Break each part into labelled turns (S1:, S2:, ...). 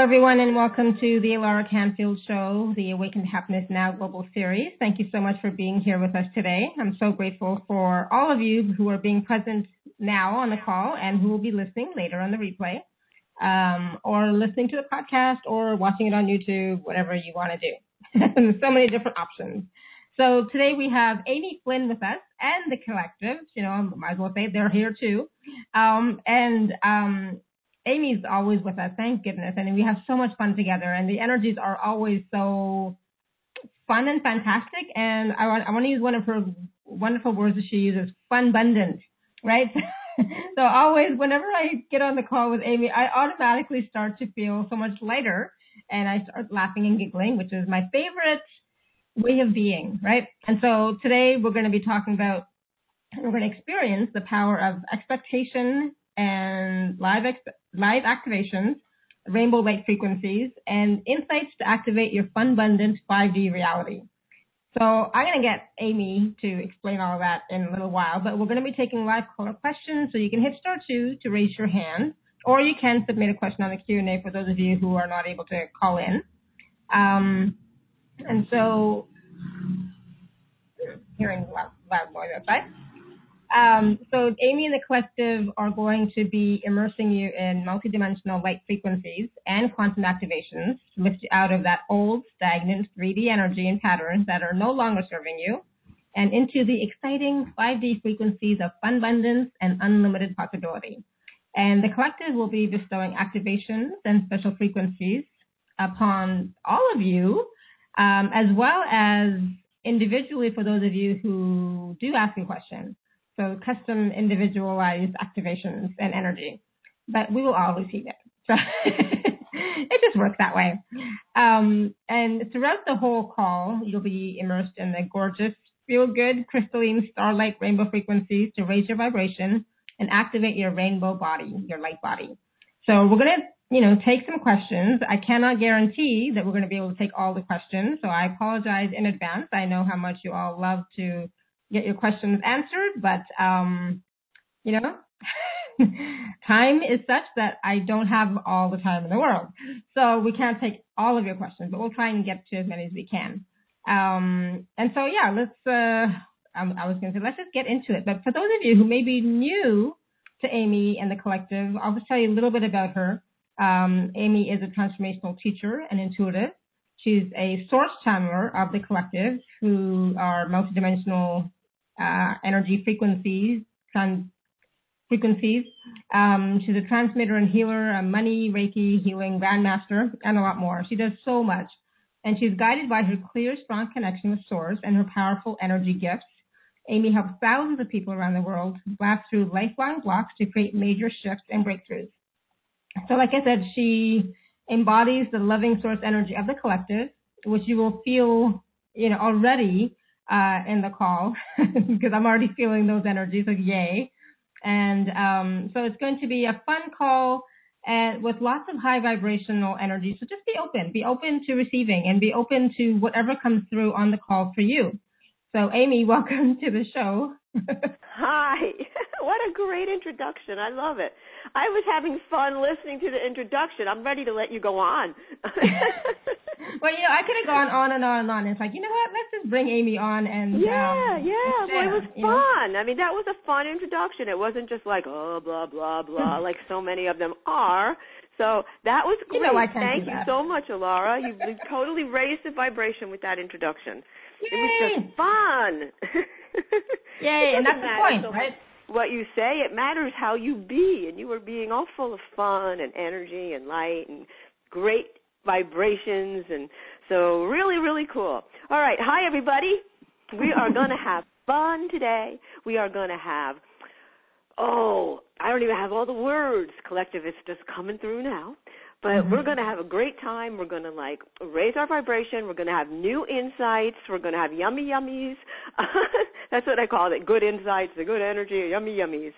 S1: everyone, and welcome to the Alara Canfield Show, the Awaken to Happiness Now Global Series. Thank you so much for being here with us today. I'm so grateful for all of you who are being present now on the call and who will be listening later on the replay, or listening to the podcast or watching it on YouTube, whatever you want to do. So many different options. So today we have Amy Flynn with us and the collective. You know, I might as well say they're here too. Amy's always with us, thank goodness. And we have so much fun together, and the energies are always so fun and fantastic. And I want to use one of her wonderful words that she uses, fun-bundant, right? So always, whenever I get on the call with Amy, I automatically start to feel so much lighter, and I start laughing and giggling, which is my favorite way of being, right? And so today we're going to experience the power of expectation and live activations, rainbow light frequencies, and insights to activate your fun-bundant 5D reality. So I'm going to get Amy to explain all of that in a little while, but we're going to be taking live caller questions, so you can hit star 2 to raise your hand, or you can submit a question on the Q&A for those of you who are not able to call in. And so, hearing loud noise outside. So Amy and the collective are going to be immersing you in multidimensional light frequencies and quantum activations to lift you out of that old, stagnant 3D energy and patterns that are no longer serving you, and into the exciting 5D frequencies of fun abundance and unlimited possibility. And the collective will be bestowing activations and special frequencies upon all of you, as well as individually for those of you who do ask a question. So custom individualized activations and energy. But we will all receive it. So it just works that way. And throughout the whole call, you'll be immersed in the gorgeous, feel-good, crystalline starlight rainbow frequencies to raise your vibration and activate your rainbow body, your light body. So we're going to, take some questions. I cannot guarantee that we're going to be able to take all the questions. So I apologize in advance. I know how much you all love to get your questions answered, but, time is such that I don't have all the time in the world. So we can't take all of your questions, but we'll try and get to as many as we can. Let's just get into it. But for those of you who may be new to Amy and the collective, I'll just tell you a little bit about her. Amy is a transformational teacher and intuitive. She's a source channeler of the collective, who are multidimensional energy frequencies. She's a transmitter and healer, a money, Reiki, healing grandmaster, and a lot more. She does so much. And she's guided by her clear, strong connection with Source and her powerful energy gifts. Amy helps thousands of people around the world blast through lifelong blocks to create major shifts and breakthroughs. So like I said, she embodies the loving source energy of the collective, which you will feel, already in the call, because I'm already feeling those energies, so yay. And so it's going to be a fun call and with lots of high vibrational energy. So just be open to receiving, and be open to whatever comes through on the call for you. So Amy, welcome to the show.
S2: Hi. What a great introduction. I love it. I was having fun listening to the introduction. I'm ready to let you go on.
S1: Well, I could have gone on and on and on. It's like, you know what? Let's just bring Amy on and
S2: Well, it was fun. I mean, that was a fun introduction. It wasn't just like, oh, blah, blah, blah, like so many of them are. So that was great. Thank you so much, Alara. You totally raised the vibration with that introduction.
S1: Yay.
S2: It was just fun.
S1: Yay, and that's the point, right?
S2: What you say, it matters how you be, and you were being all full of fun and energy and light and great vibrations, and so really, really cool. All right, hi, everybody. We are going to have fun today. We are going to have, I don't even have all the words. Collective, it's just coming through now. But we're going to have a great time. We're going to, raise our vibration. We're going to have new insights. We're going to have yummy yummies. That's what I call it, good insights, the good energy, yummy yummies.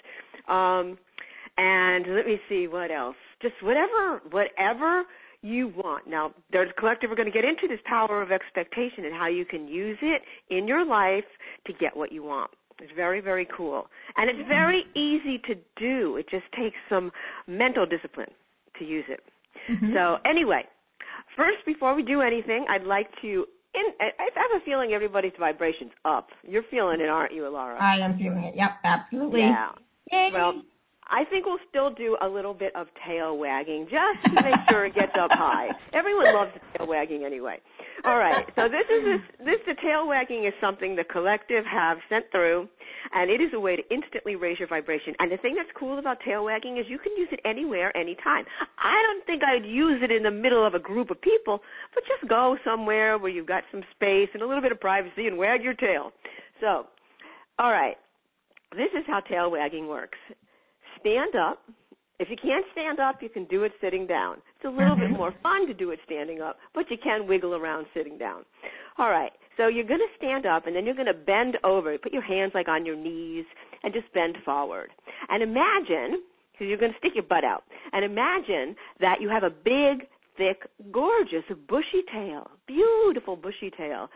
S2: And let me see, what else? Just whatever you want. Now, there's a collective. We're going to get into this power of expectation and how you can use it in your life to get what you want. It's very, very cool. And it's very easy to do. It just takes some mental discipline to use it. So anyway, first, before we do anything, I'd like to, I have a feeling everybody's vibration's up. You're feeling it, aren't you, Laura?
S1: I am feeling it. Yep, absolutely.
S2: Yeah.
S1: Yay.
S2: Well, I think we'll still do a little bit of tail wagging just to make sure it gets up high. Everyone loves tail wagging anyway. All right. So the tail wagging is something the collective have sent through, and it is a way to instantly raise your vibration. And the thing that's cool about tail wagging is you can use it anywhere, anytime. I don't think I'd use it in the middle of a group of people, but just go somewhere where you've got some space and a little bit of privacy and wag your tail. So, all right. This is how tail wagging works. Stand up. If you can't stand up, you can do it sitting down. It's a little bit more fun to do it standing up, but you can wiggle around sitting down. All right, so you're going to stand up, and then you're going to bend over. Put your hands like on your knees and just bend forward. And imagine, because you're going to stick your butt out, and imagine that you have a big, thick, gorgeous, bushy tail, beautiful bushy tail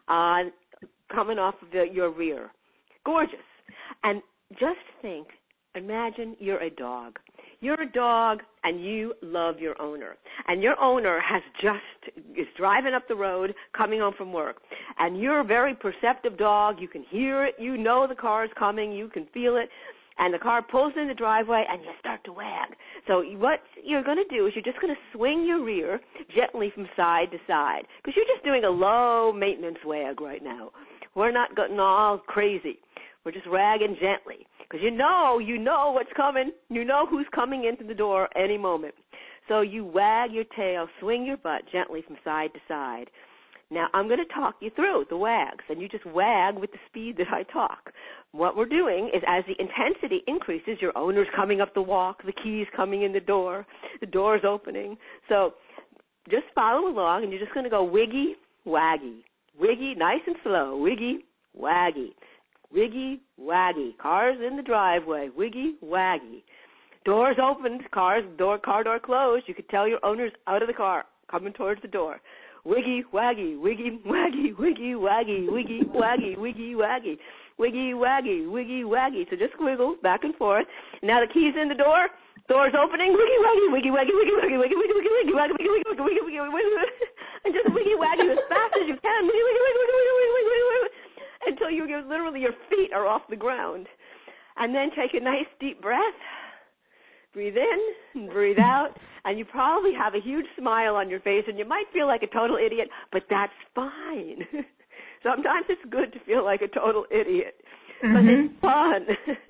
S2: coming off of your rear. Gorgeous. And just think, imagine you're a dog. You're a dog and you love your owner. And your owner is driving up the road, coming home from work. And you're a very perceptive dog. You can hear it. You know the car is coming. You can feel it. And the car pulls in the driveway and you start to wag. So what you're going to do is you're just going to swing your rear gently from side to side. Because you're just doing a low maintenance wag right now. We're not getting all crazy. We're just wagging gently because you know what's coming. You know who's coming into the door any moment. So you wag your tail, swing your butt gently from side to side. Now, I'm going to talk you through the wags, and you just wag with the speed that I talk. What we're doing is as the intensity increases, your owner's coming up the walk, the key's coming in the door's opening. So just follow along, and you're just going to go wiggy, waggy. Wiggy, nice and slow, wiggy, waggy. Wiggy, waggy. Cars in the driveway. Wiggy, waggy. Doors opened. Car door closed. You could tell your owner's out of the car, coming towards the door. Wiggy, waggy. Wiggy, waggy. Wiggy, waggy. Wiggy, waggy. Wiggy, waggy. Wiggy, waggy. Wiggy, waggy. So just wiggle back and forth. Now the key's in the door. Door's opening. Wiggy, waggy. Wiggy, waggy. Wiggy, waggy. Wiggy, wiggy, wiggy, wiggy, waggy, wiggy, wiggy, wiggy, wiggy, wiggy, and just wiggy, waggy as fast as you can. Wiggy, wiggy, wiggy, wiggy, wiggy, wiggy, wiggy, wiggy. Until literally your feet are off the ground. And then take a nice deep breath. Breathe in and breathe out. And you probably have a huge smile on your face, and you might feel like a total idiot, but that's fine. Sometimes it's good to feel like a total idiot, but it's fun.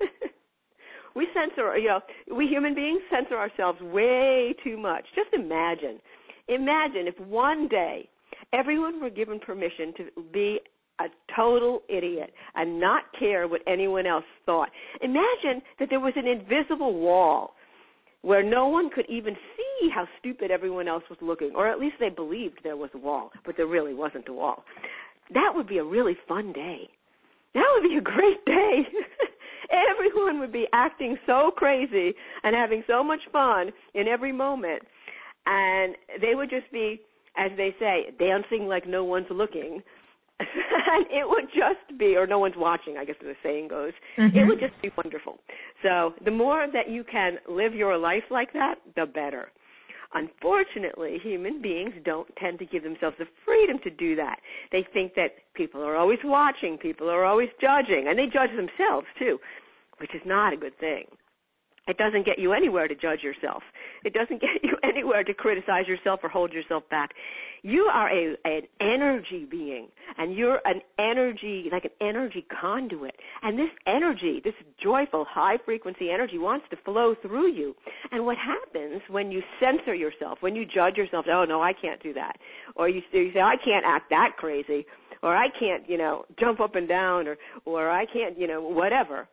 S2: We human beings censor ourselves way too much. Just imagine if one day everyone were given permission to be a total idiot and not care what anyone else thought. Imagine that there was an invisible wall where no one could even see how stupid everyone else was looking, or at least they believed there was a wall, but there really wasn't a wall. That would be a really fun day. That would be a great day. Everyone would be acting so crazy and having so much fun in every moment, and they would just be, as they say, dancing like no one's looking. And it would just be, or no one's watching, I guess the saying goes, it would just be wonderful. So the more that you can live your life like that, the better. Unfortunately, human beings don't tend to give themselves the freedom to do that. They think that people are always watching, people are always judging, and they judge themselves too, which is not a good thing. It doesn't get you anywhere to judge yourself. It doesn't get you anywhere to criticize yourself or hold yourself back. You are an energy being, and you're an energy conduit. And this energy, this joyful, high-frequency energy wants to flow through you. And what happens when you censor yourself, when you judge yourself, oh, no, I can't do that. Or you say, I can't act that crazy. Or I can't, jump up and down. Or I can't, whatever.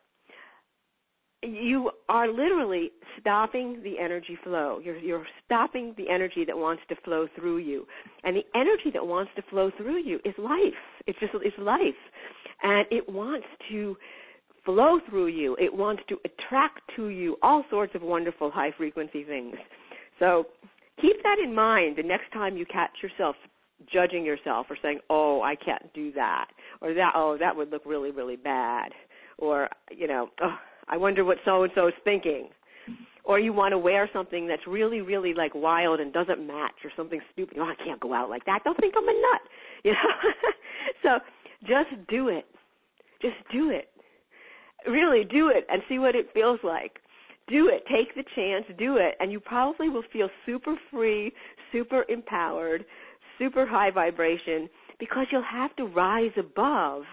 S2: You are literally stopping the energy flow. You're stopping the energy that wants to flow through you. And the energy that wants to flow through you is life. It's life. And it wants to flow through you. It wants to attract to you all sorts of wonderful high-frequency things. So keep that in mind the next time you catch yourself judging yourself or saying, oh, I can't do that. Or that would look really, really bad. Or, I wonder what so-and-so is thinking. or you want to wear something that's really, really like wild and doesn't match, or something stupid. Oh, I can't go out like that. They'll think I'm a nut. You know? So just do it. Just do it. Really do it and see what it feels like. Do it. Take the chance. Do it. And you probably will feel super free, super empowered, super high vibration, because you'll have to rise above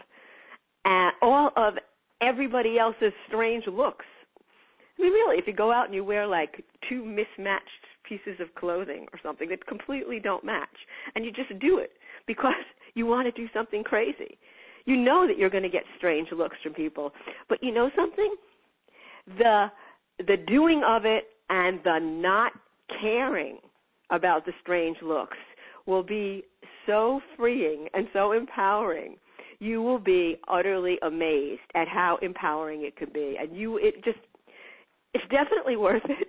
S2: all of everybody else's strange looks. I mean, really, if you go out and you wear like two mismatched pieces of clothing or something that completely don't match, and you just do it because you want to do something crazy, you know that you're going to get strange looks from people. But you know something? The doing of it and the not caring about the strange looks will be so freeing and so empowering. You will be utterly amazed at how empowering it could be. And it's definitely worth it.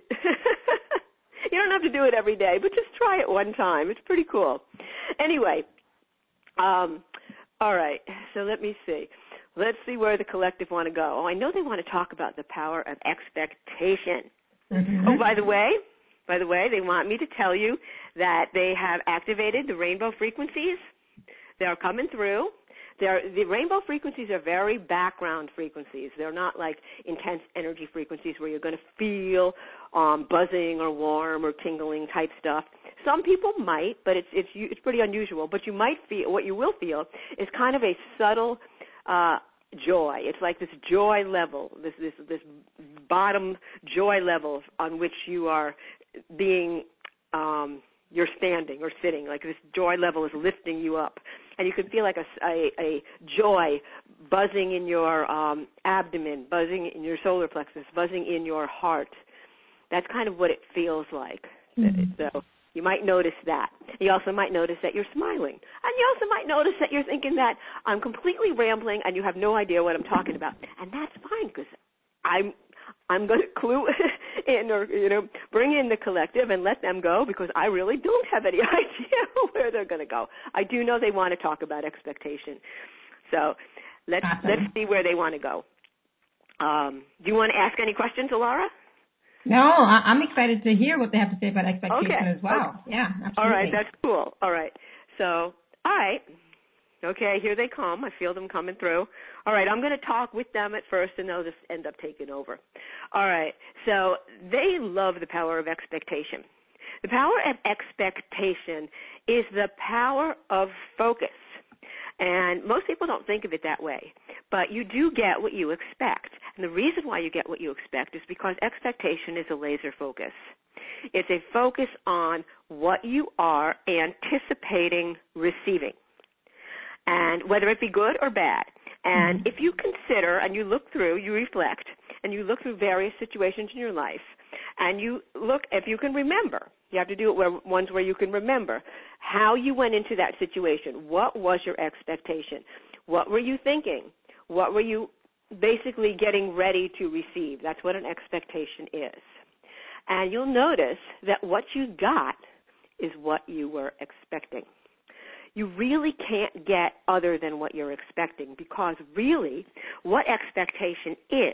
S2: You don't have to do it every day, but just try it one time. It's pretty cool. Anyway, all right, so let me see. Let's see where the collective want to go. Oh, I know they want to talk about the power of expectation. Mm-hmm. Oh, by the way, they want me to tell you that they have activated the rainbow frequencies. They are coming through. The rainbow frequencies are very background frequencies. They're not like intense energy frequencies where you're going to feel buzzing or warm or tingling type stuff. Some people might, but it's pretty unusual. But you might feel, what you will feel is kind of a subtle joy. It's like this joy level, this bottom joy level on which you are being, you're standing or sitting. Like this joy level is lifting you up. And you can feel like a joy buzzing in your abdomen, buzzing in your solar plexus, buzzing in your heart. That's kind of what it feels like. Mm-hmm. So you might notice that. You also might notice that you're smiling. And you also might notice that you're thinking that I'm completely rambling and you have no idea what I'm talking about. And that's fine, because I'm going to clue in, or bring in the collective and let them go, because I really don't have any idea where they're going to go. I do know they want to talk about expectation. So let's see where they want to go. Do you want to ask any questions, Alara?
S1: No, I'm excited to hear what they have to say about expectation as well. Okay. Yeah, absolutely.
S2: All right, that's cool. All right. So, all right. Okay, here they come. I feel them coming through. All right, I'm going to talk with them at first, and they'll just end up taking over. All right, so they love the power of expectation. The power of expectation is the power of focus. And most people don't think of it that way, but you do get what you expect. And the reason why you get what you expect is because expectation is a laser focus. It's a focus on what you are anticipating receiving, and whether it be good or bad. And if you consider and you look through, you reflect, and you look through various situations in your life, and you look, if you can remember, you have to do it ones where you can remember how you went into that situation. What was your expectation? What were you thinking? What were you basically getting ready to receive? That's what an expectation is. And you'll notice that what you got is what you were expecting. You really can't get other than what you're expecting, because really what expectation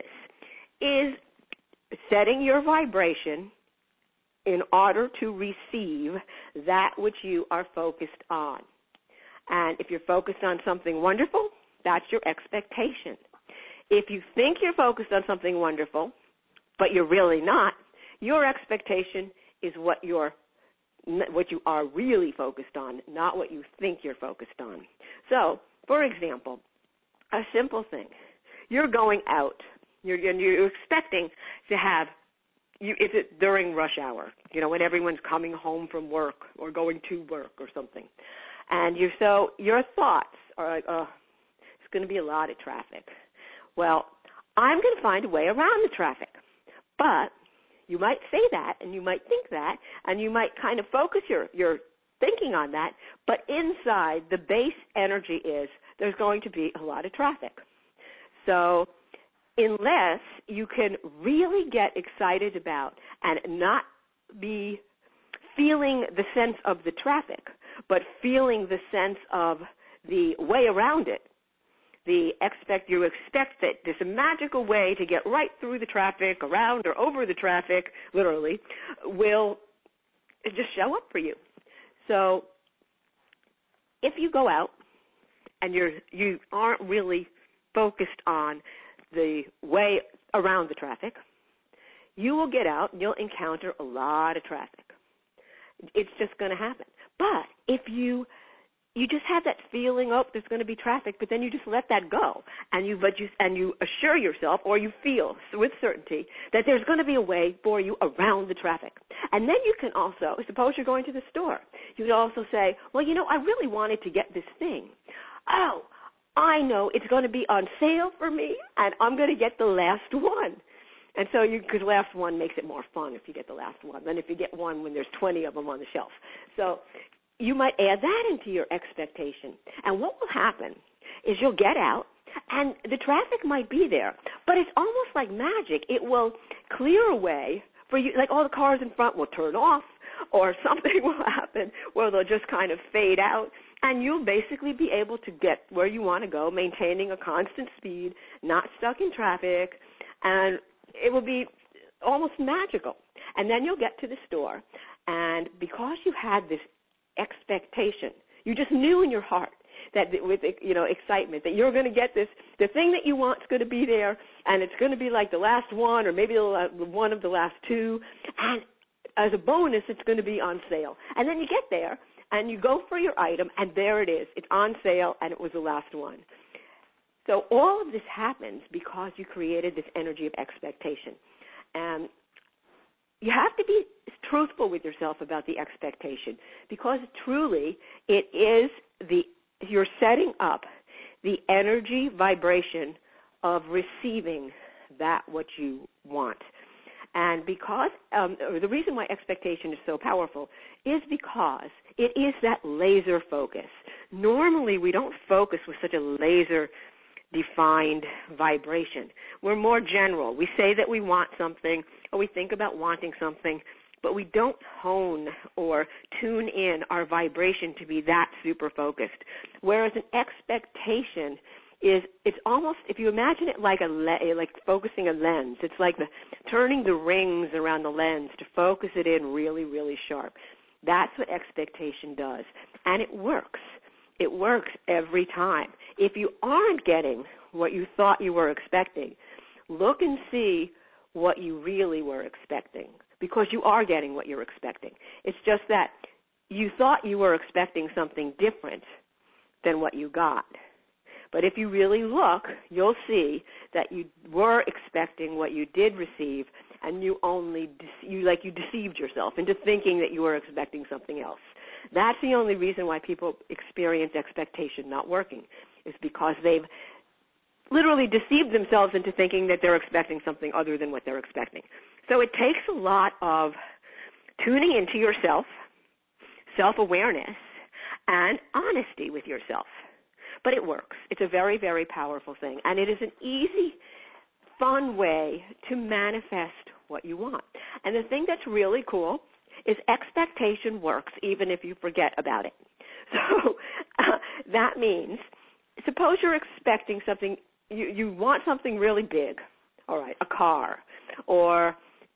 S2: is setting your vibration in order to receive that which you are focused on. And if you're focused on something wonderful, that's your expectation. If you think you're focused on something wonderful, but you're really not, your expectation is what you are really focused on, not what you think you're focused on. So, for example, a simple thing. You're going out. You're expecting to have, is it during rush hour, when everyone's coming home from work or going to work or something. And so your thoughts are like, oh, it's going to be a lot of traffic. Well, I'm going to find a way around the traffic. But you might say that, and you might think that, and you might kind of focus your thinking on that, but inside the base energy is there's going to be a lot of traffic. So unless you can really get excited about and not be feeling the sense of the traffic, but feeling the sense of the way around it, you expect that there's a magical way to get right through the traffic, around or over the traffic, literally, will just show up for you. So if you go out and you aren't really focused on the way around the traffic, you will get out and you'll encounter a lot of traffic. It's just going to happen. But if you just have that feeling, oh, there's going to be traffic, but then you just let that go, and you assure yourself, or you feel with certainty that there's going to be a way for you around the traffic. And then you can also, suppose you're going to the store, you could also say, well, I really wanted to get this thing. Oh, I know it's going to be on sale for me, and I'm going to get the last one. And so because last one makes it more fun if you get the last one than if you get one when there's 20 of them on the shelf. So you might add that into your expectation. And what will happen is you'll get out, and the traffic might be there, but it's almost like magic. It will clear away for you, like all the cars in front will turn off, or something will happen where they'll just kind of fade out, and you'll basically be able to get where you want to go, maintaining a constant speed, not stuck in traffic, and it will be almost magical. And then you'll get to the store, and because you had this expectation, you just knew in your heart that with excitement that you're going to get this, the thing that you want is going to be there, and it's going to be like the last one or maybe the one of the last two, and as a bonus it's going to be on sale. And then you get there and you go for your item, and there it is. It's on sale, and it was the last one. So all of this happens because you created this energy of expectation. And you have to be truthful with yourself about the expectation, because truly it is you're setting up the energy vibration of receiving that what you want. And because the reason why expectation is so powerful is because it is that laser focus. Normally we don't focus with such a laser defined vibration. We're more general. We say that we want something, or we think about wanting something, but we don't hone or tune in our vibration to be that super focused. Whereas an expectation it's almost, if you imagine it like like focusing a lens, it's like turning the rings around the lens to focus it in really, really sharp. That's what expectation does, and it works. It works every time. If you aren't getting what you thought you were expecting, look and see what you really were expecting, because you are getting what you're expecting. It's just that you thought you were expecting something different than what you got. But if you really look, you'll see that you were expecting what you did receive, and you deceived yourself into thinking that you were expecting something else. That's the only reason why people experience expectation not working, is because they've literally deceived themselves into thinking that they're expecting something other than what they're expecting. So it takes a lot of tuning into yourself, self-awareness, and honesty with yourself. But it works. It's a very, very powerful thing, and it is an easy, fun way to manifest what you want. And the thing that's really cool is expectation works even if you forget about it. So that means, suppose you're expecting something, you want something really big, all right, a car, or,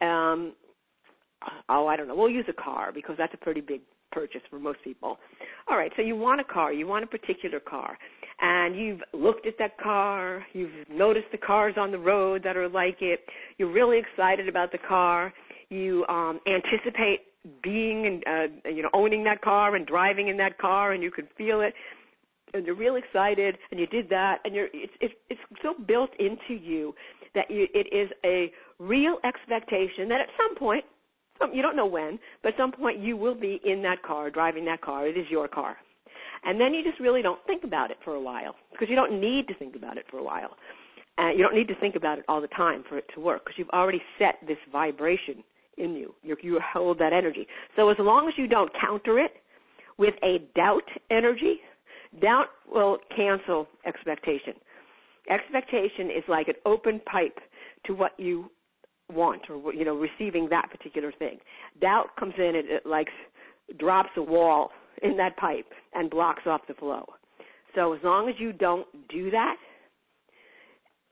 S2: I don't know, we'll use a car because that's a pretty big purchase for most people. All right, so you want a car, you want a particular car, and you've looked at that car, you've noticed the cars on the road that are like it, you're really excited about the car, you anticipate being and owning that car and driving in that car, and you can feel it, and you're real excited, and you did that, and it's so built into you that it is a real expectation that at some point, you don't know when, but at some point you will be in that car, driving that car. It is your car. And then you just really don't think about it for a while, because you don't need to think about it for a while. You don't need to think about it all the time for it to work, because you've already set this vibration in you. You hold that energy. So as long as you don't counter it with a doubt energy, doubt will cancel expectation. Expectation is like an open pipe to what you want, or receiving that particular thing. Doubt comes in and it like drops a wall in that pipe and blocks off the flow. So as long as you don't do that,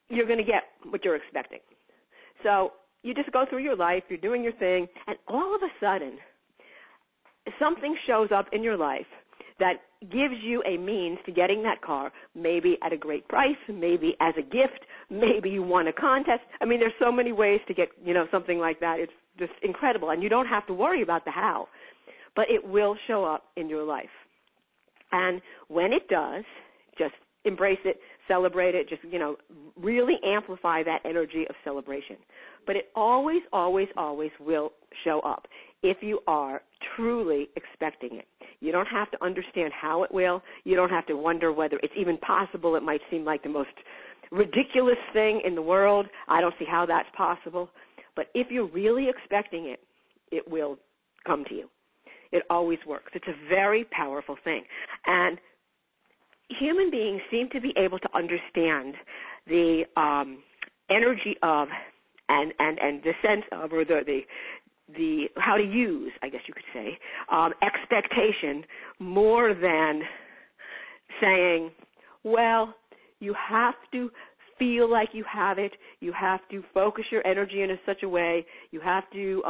S2: you're going to get what you're expecting. So you just go through your life, you're doing your thing, and all of a sudden, something shows up in your life that gives you a means to getting that car, maybe at a great price, maybe as a gift, maybe you won a contest. I mean, there's so many ways to get, something like that. It's just incredible, and you don't have to worry about the how, but it will show up in your life. And when it does, just embrace it, celebrate it, just, really amplify that energy of celebration. But it always, always, always will show up if you are truly expecting it. You don't have to understand how it will. You don't have to wonder whether it's even possible. It might seem like the most ridiculous thing in the world. I don't see how that's possible. But if you're really expecting it, it will come to you. It always works. It's a very powerful thing. And human beings seem to be able to understand the energy of and the sense of, or the how to use, I guess you could say, expectation more than saying, well, you have to feel like you have it. You have to focus your energy in such a way. You have to,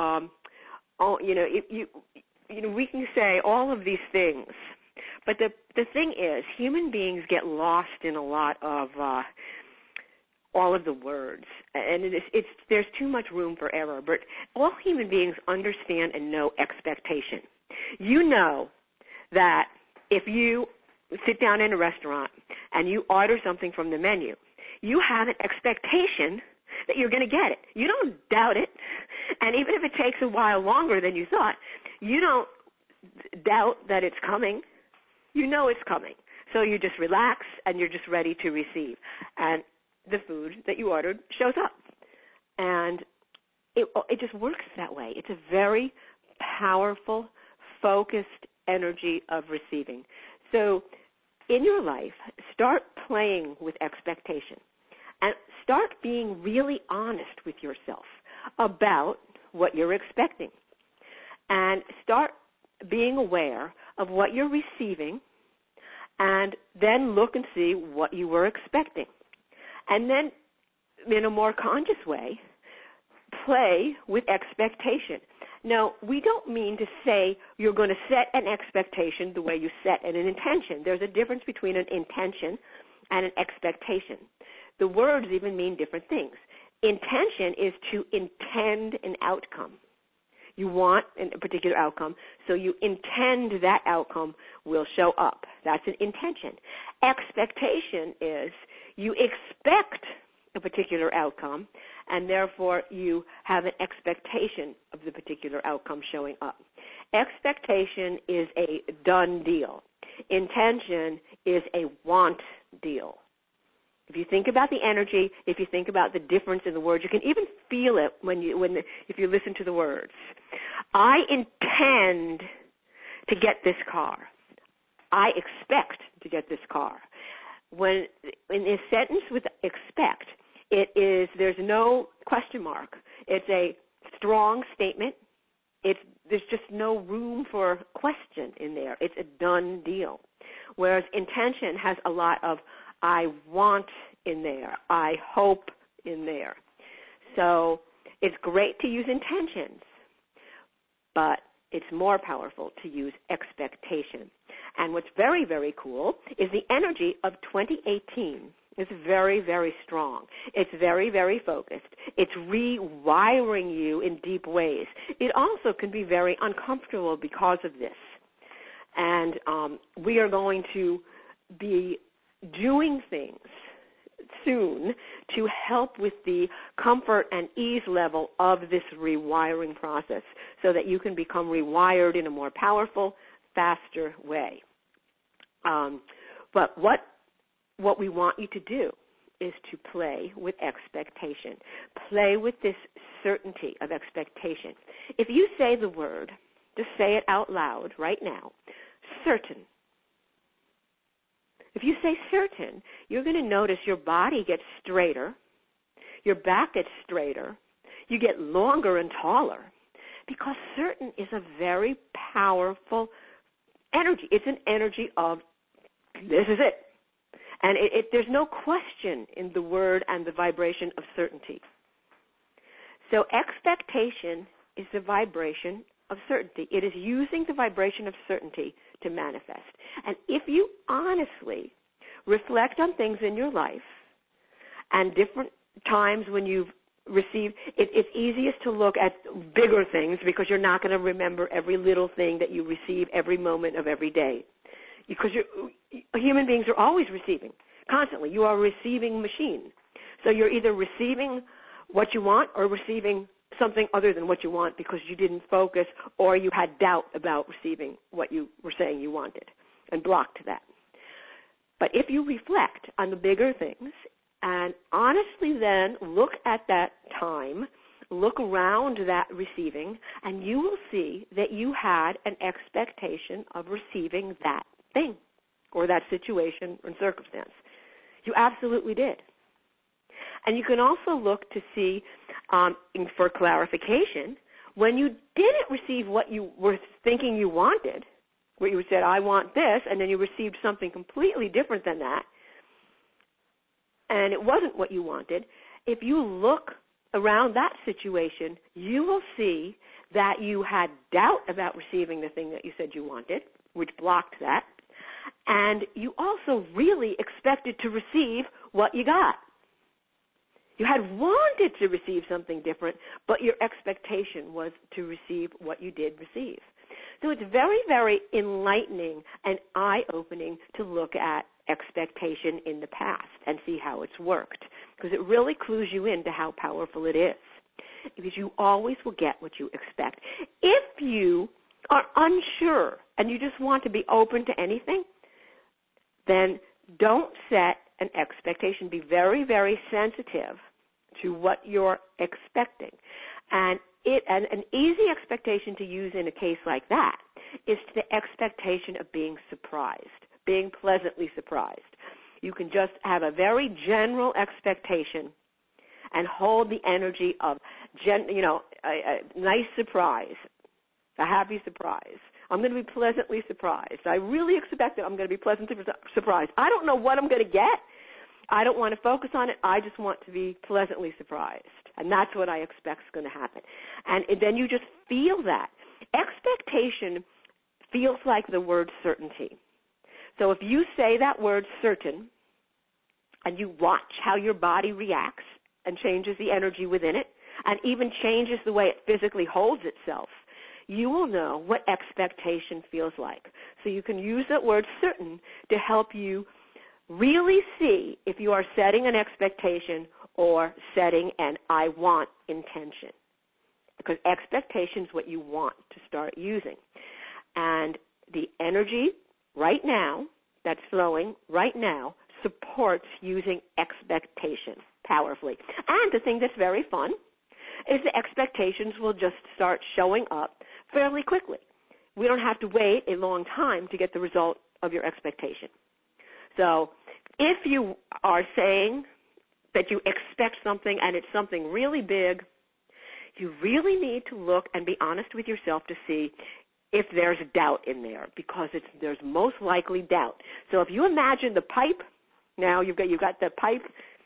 S2: we can say all of these things. But the thing is, human beings get lost in a lot of all of the words, and there's too much room for error. But all human beings understand and know expectation. You know that if you sit down in a restaurant and you order something from the menu, you have an expectation that you're going to get it. You don't doubt it, and even if it takes a while longer than you thought, you don't doubt that it's coming. You know it's coming. So you just relax and you're just ready to receive. And the food that you ordered shows up. And it just works that way. It's a very powerful, focused energy of receiving. So in your life, start playing with expectation and start being really honest with yourself about what you're expecting. And start being aware of what you're receiving, and then look and see what you were expecting. And then, in a more conscious way, play with expectation. Now, we don't mean to say you're going to set an expectation the way you set an intention. There's a difference between an intention and an expectation. The words even mean different things. Intention is to intend an outcome. You want a particular outcome, so you intend that outcome will show up. That's an intention. Expectation is you expect a particular outcome, and therefore you have an expectation of the particular outcome showing up. Expectation is a done deal. Intention is a want deal. If you think about the energy, if you think about the difference in the words, you can even feel it if you listen to the words. I intend to get this car. I expect to get this car. When in a sentence with expect, there's no question mark. It's a strong statement. There's just no room for question in there. It's a done deal. Whereas intention has a lot of I want in there, I hope in there. So it's great to use intentions, but it's more powerful to use expectation. And what's very, very cool is the energy of 2018 is very, very strong. It's very, very focused. It's rewiring you in deep ways. It also can be very uncomfortable because of this. And we are going to be doing things soon to help with the comfort and ease level of this rewiring process so that you can become rewired in a more powerful, faster way. But what we want you to do is to play with expectation. Play with this certainty of expectation. If you say the word, just say it out loud right now, certain. If you say certain, you're going to notice your body gets straighter, your back gets straighter, you get longer and taller, because certain is a very powerful energy. It's an energy of this is it. And there's no question in the word and the vibration of certainty. So expectation is the vibration of certainty. It is using the vibration of certainty to manifest. And if you honestly reflect on things in your life and different times when you've received, it's easiest to look at bigger things because you're not going to remember every little thing that you receive every moment of every day. Because human beings are always receiving, constantly. You are a receiving machine. So you're either receiving what you want or receiving something other than what you want because you didn't focus or you had doubt about receiving what you were saying you wanted and blocked that. But if you reflect on the bigger things and honestly then look at that time, look around that receiving, and you will see that you had an expectation of receiving that thing or that situation or circumstance. You absolutely did. And you can also look to see, for clarification, when you didn't receive what you were thinking you wanted, where you said, I want this, and then you received something completely different than that, and it wasn't what you wanted, if you look around that situation, you will see that you had doubt about receiving the thing that you said you wanted, which blocked that, and you also really expected to receive what you got. You had wanted to receive something different, but your expectation was to receive what you did receive. So it's very, very enlightening and eye-opening to look at expectation in the past and see how it's worked, because it really clues you into how powerful it is, because you always will get what you expect. If you are unsure and you just want to be open to anything, then don't set an expectation. Be very, very sensitive to what you're expecting. And an easy expectation to use in a case like that is the expectation of being surprised, being pleasantly surprised. You can just have a very general expectation and hold the energy of, a nice surprise, a happy surprise. I'm going to be pleasantly surprised. I really expect that I'm going to be pleasantly surprised. I don't know what I'm going to get. I don't want to focus on it. I just want to be pleasantly surprised. And that's what I expect is going to happen. And then you just feel that. Expectation feels like the word certainty. So if you say that word certain and you watch how your body reacts and changes the energy within it and even changes the way it physically holds itself, you will know what expectation feels like. So you can use that word certain to help you really see if you are setting an expectation or setting an I want intention. Because expectation is what you want to start using. And the energy right now that's flowing right now supports using expectation powerfully. And the thing that's very fun is the expectations will just start showing up fairly quickly. We don't have to wait a long time to get the result of your expectation. So if you are saying that you expect something and it's something really big, you really need to look and be honest with yourself to see if there's doubt in there, because there's most likely doubt. So if you imagine the pipe, now you've got the pipe,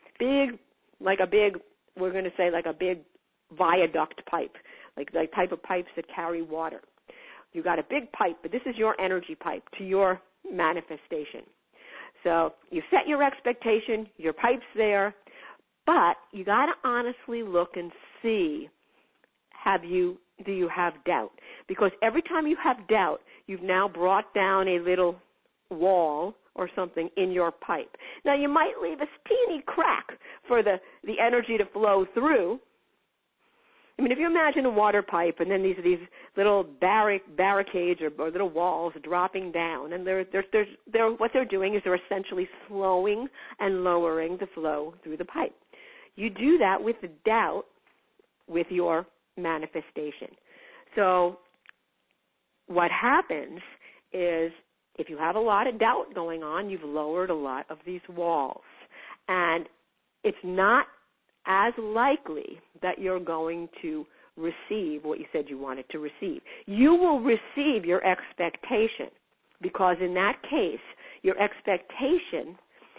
S2: we're going to say like a big viaduct pipe, like the type of pipes that carry water. You got a big pipe, but this is your energy pipe to your manifestation. So you set your expectation, your pipe's there, but you got to honestly look and see, do you have doubt? Because every time you have doubt, you've now brought down a little wall or something in your pipe. Now you might leave a teeny crack for the energy to flow through. I mean, if you imagine a water pipe and then these little barricades or little walls dropping down, and what they're doing is they're essentially slowing and lowering the flow through the pipe. You do that with the doubt with your manifestation. So what happens is if you have a lot of doubt going on, you've lowered a lot of these walls. And it's not as likely that you're going to receive what you said you wanted to receive. You will receive your expectation, because in that case, your expectation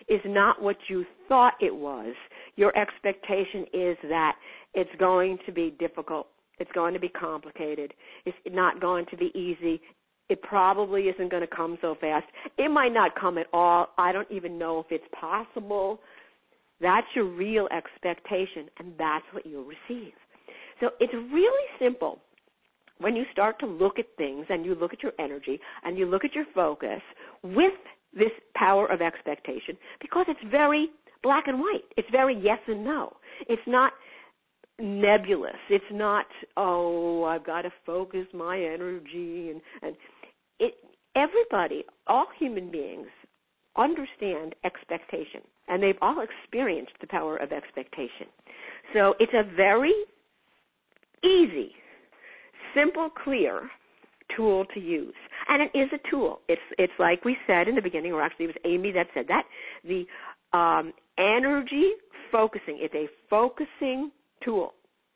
S2: is not what you thought it was. Your expectation is that it's going to be difficult. It's going to be complicated. It's not going to be easy. It probably isn't going to come so fast. It might not come at all. I don't even know if it's possible. That's your real expectation, and that's what you'll receive. So it's really simple. When you start to look at things and you look at your energy and you look at your focus with this power of expectation, because it's very black and white. It's very yes and no. It's not nebulous. It's not, oh, I've got to focus my energy. And everybody, all human beings, understand expectation, and they've all experienced the power of expectation. So it's a very easy, simple, clear tool to use. And it is a tool. It's like we said in the beginning, or actually it was Amy that said that, the energy focusing. It's a focusing tool.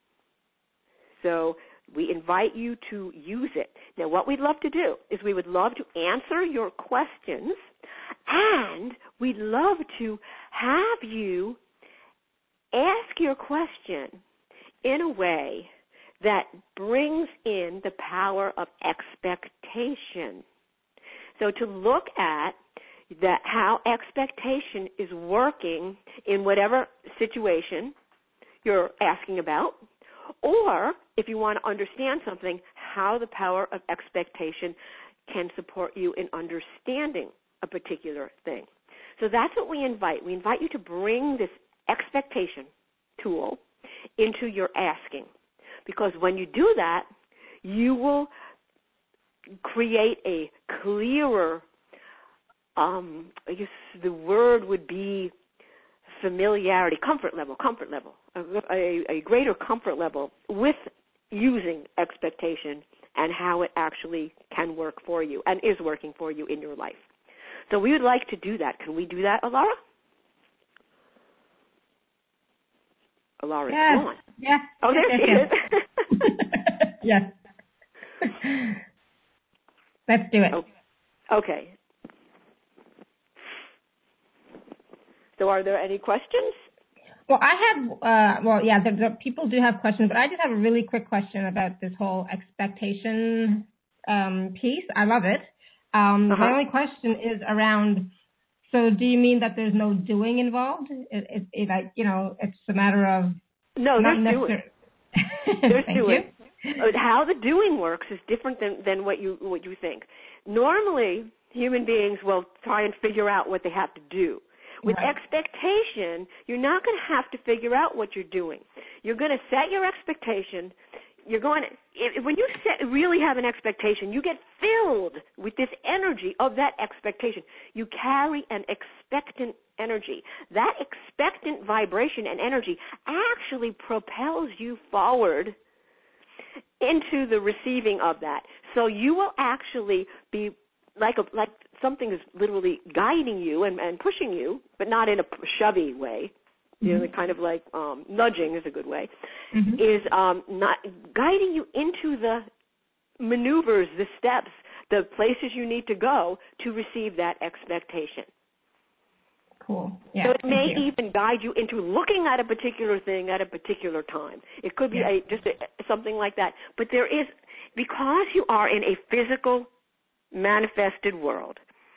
S2: So we invite you to use it. Now, what we'd love to do is we would love to answer your questions, and we'd love to have you ask your question in a way that brings in the power of expectation. So to look at how expectation is working in whatever situation you're asking about, or if you want to understand something, how the power of expectation can support you in understanding a particular thing. So that's what we invite. We invite you to bring this expectation tool into your asking, because when you do that, you will create a clearer, I guess the word would be familiarity, comfort level, a greater comfort level with using expectation and how it actually can work for you and is working for you in your life. So we would like to do that. Can we do that, Alara? Alara's gone.
S1: Yes.
S2: Oh, there she is.
S1: Yes. Let's do it.
S2: Okay. So are there any questions?
S1: Well, I have, the people do have questions, but I just have a really quick question about this whole expectation piece. I love it. My only question is around, so do you mean that there's no doing involved? It's a matter of...
S2: No, there's doing. There's
S1: Thank
S2: doing.
S1: You.
S2: How the doing works is different than what you think. Normally, human beings will try and figure out what they have to do. With expectation, you're not going to have to figure out what you're doing. You're going to set your expectation. When you really have an expectation, you get filled with this energy of that expectation. You carry an expectant energy. That expectant vibration and energy actually propels you forward into the receiving of that. So you will actually be like something is literally guiding you and pushing you, but not in a shovey way. You know, kind of like nudging is a good way, is not guiding you into the maneuvers, the steps, the places you need to go to receive that expectation.
S1: Cool. Yeah,
S2: so it may even guide you into looking at a particular thing at a particular time. It could be something like that. But there is, because you are in a physical manifested world,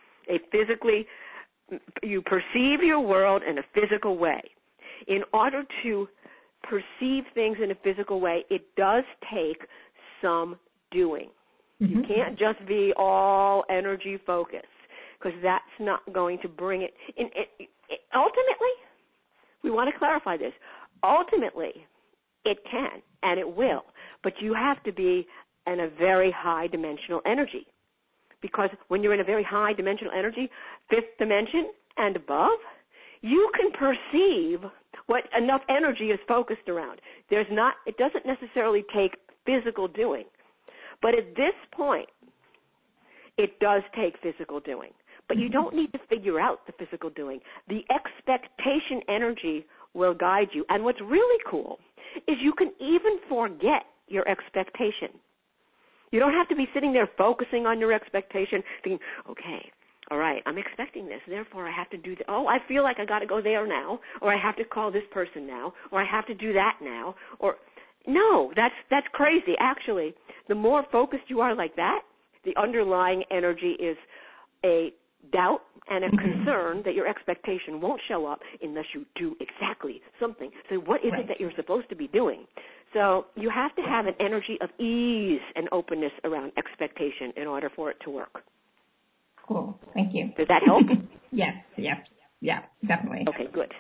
S2: you perceive your world in a physical way. In order to perceive things in a physical way, it does take some doing. You can't just be all energy focused, because that's not going to bring it. Ultimately, we want to clarify this. Ultimately, it can and it will, but you have to be in a very high dimensional energy. Because when you're in a very high dimensional energy, fifth dimension and above, you can perceive what enough energy is focused around. It doesn't necessarily take physical doing. But at this point, it does take physical doing. But you don't need to figure out the physical doing. The expectation energy will guide you. And what's really cool is you can even forget your expectation. You don't have to be sitting there focusing on your expectation, thinking, okay, all right, I'm expecting this, therefore I have to do I feel like I got to go there now, or I have to call this person now, or I have to do that now, or no, that's crazy. Actually, the more focused you are like that, the underlying energy is a doubt and a concern that your expectation won't show up unless you do exactly something. So what is it that you're supposed to be doing? So you have to have an energy of ease and openness around expectation in order for it to work.
S1: Cool. Thank you.
S2: Does that help?
S1: Yes, definitely.
S2: Okay, good.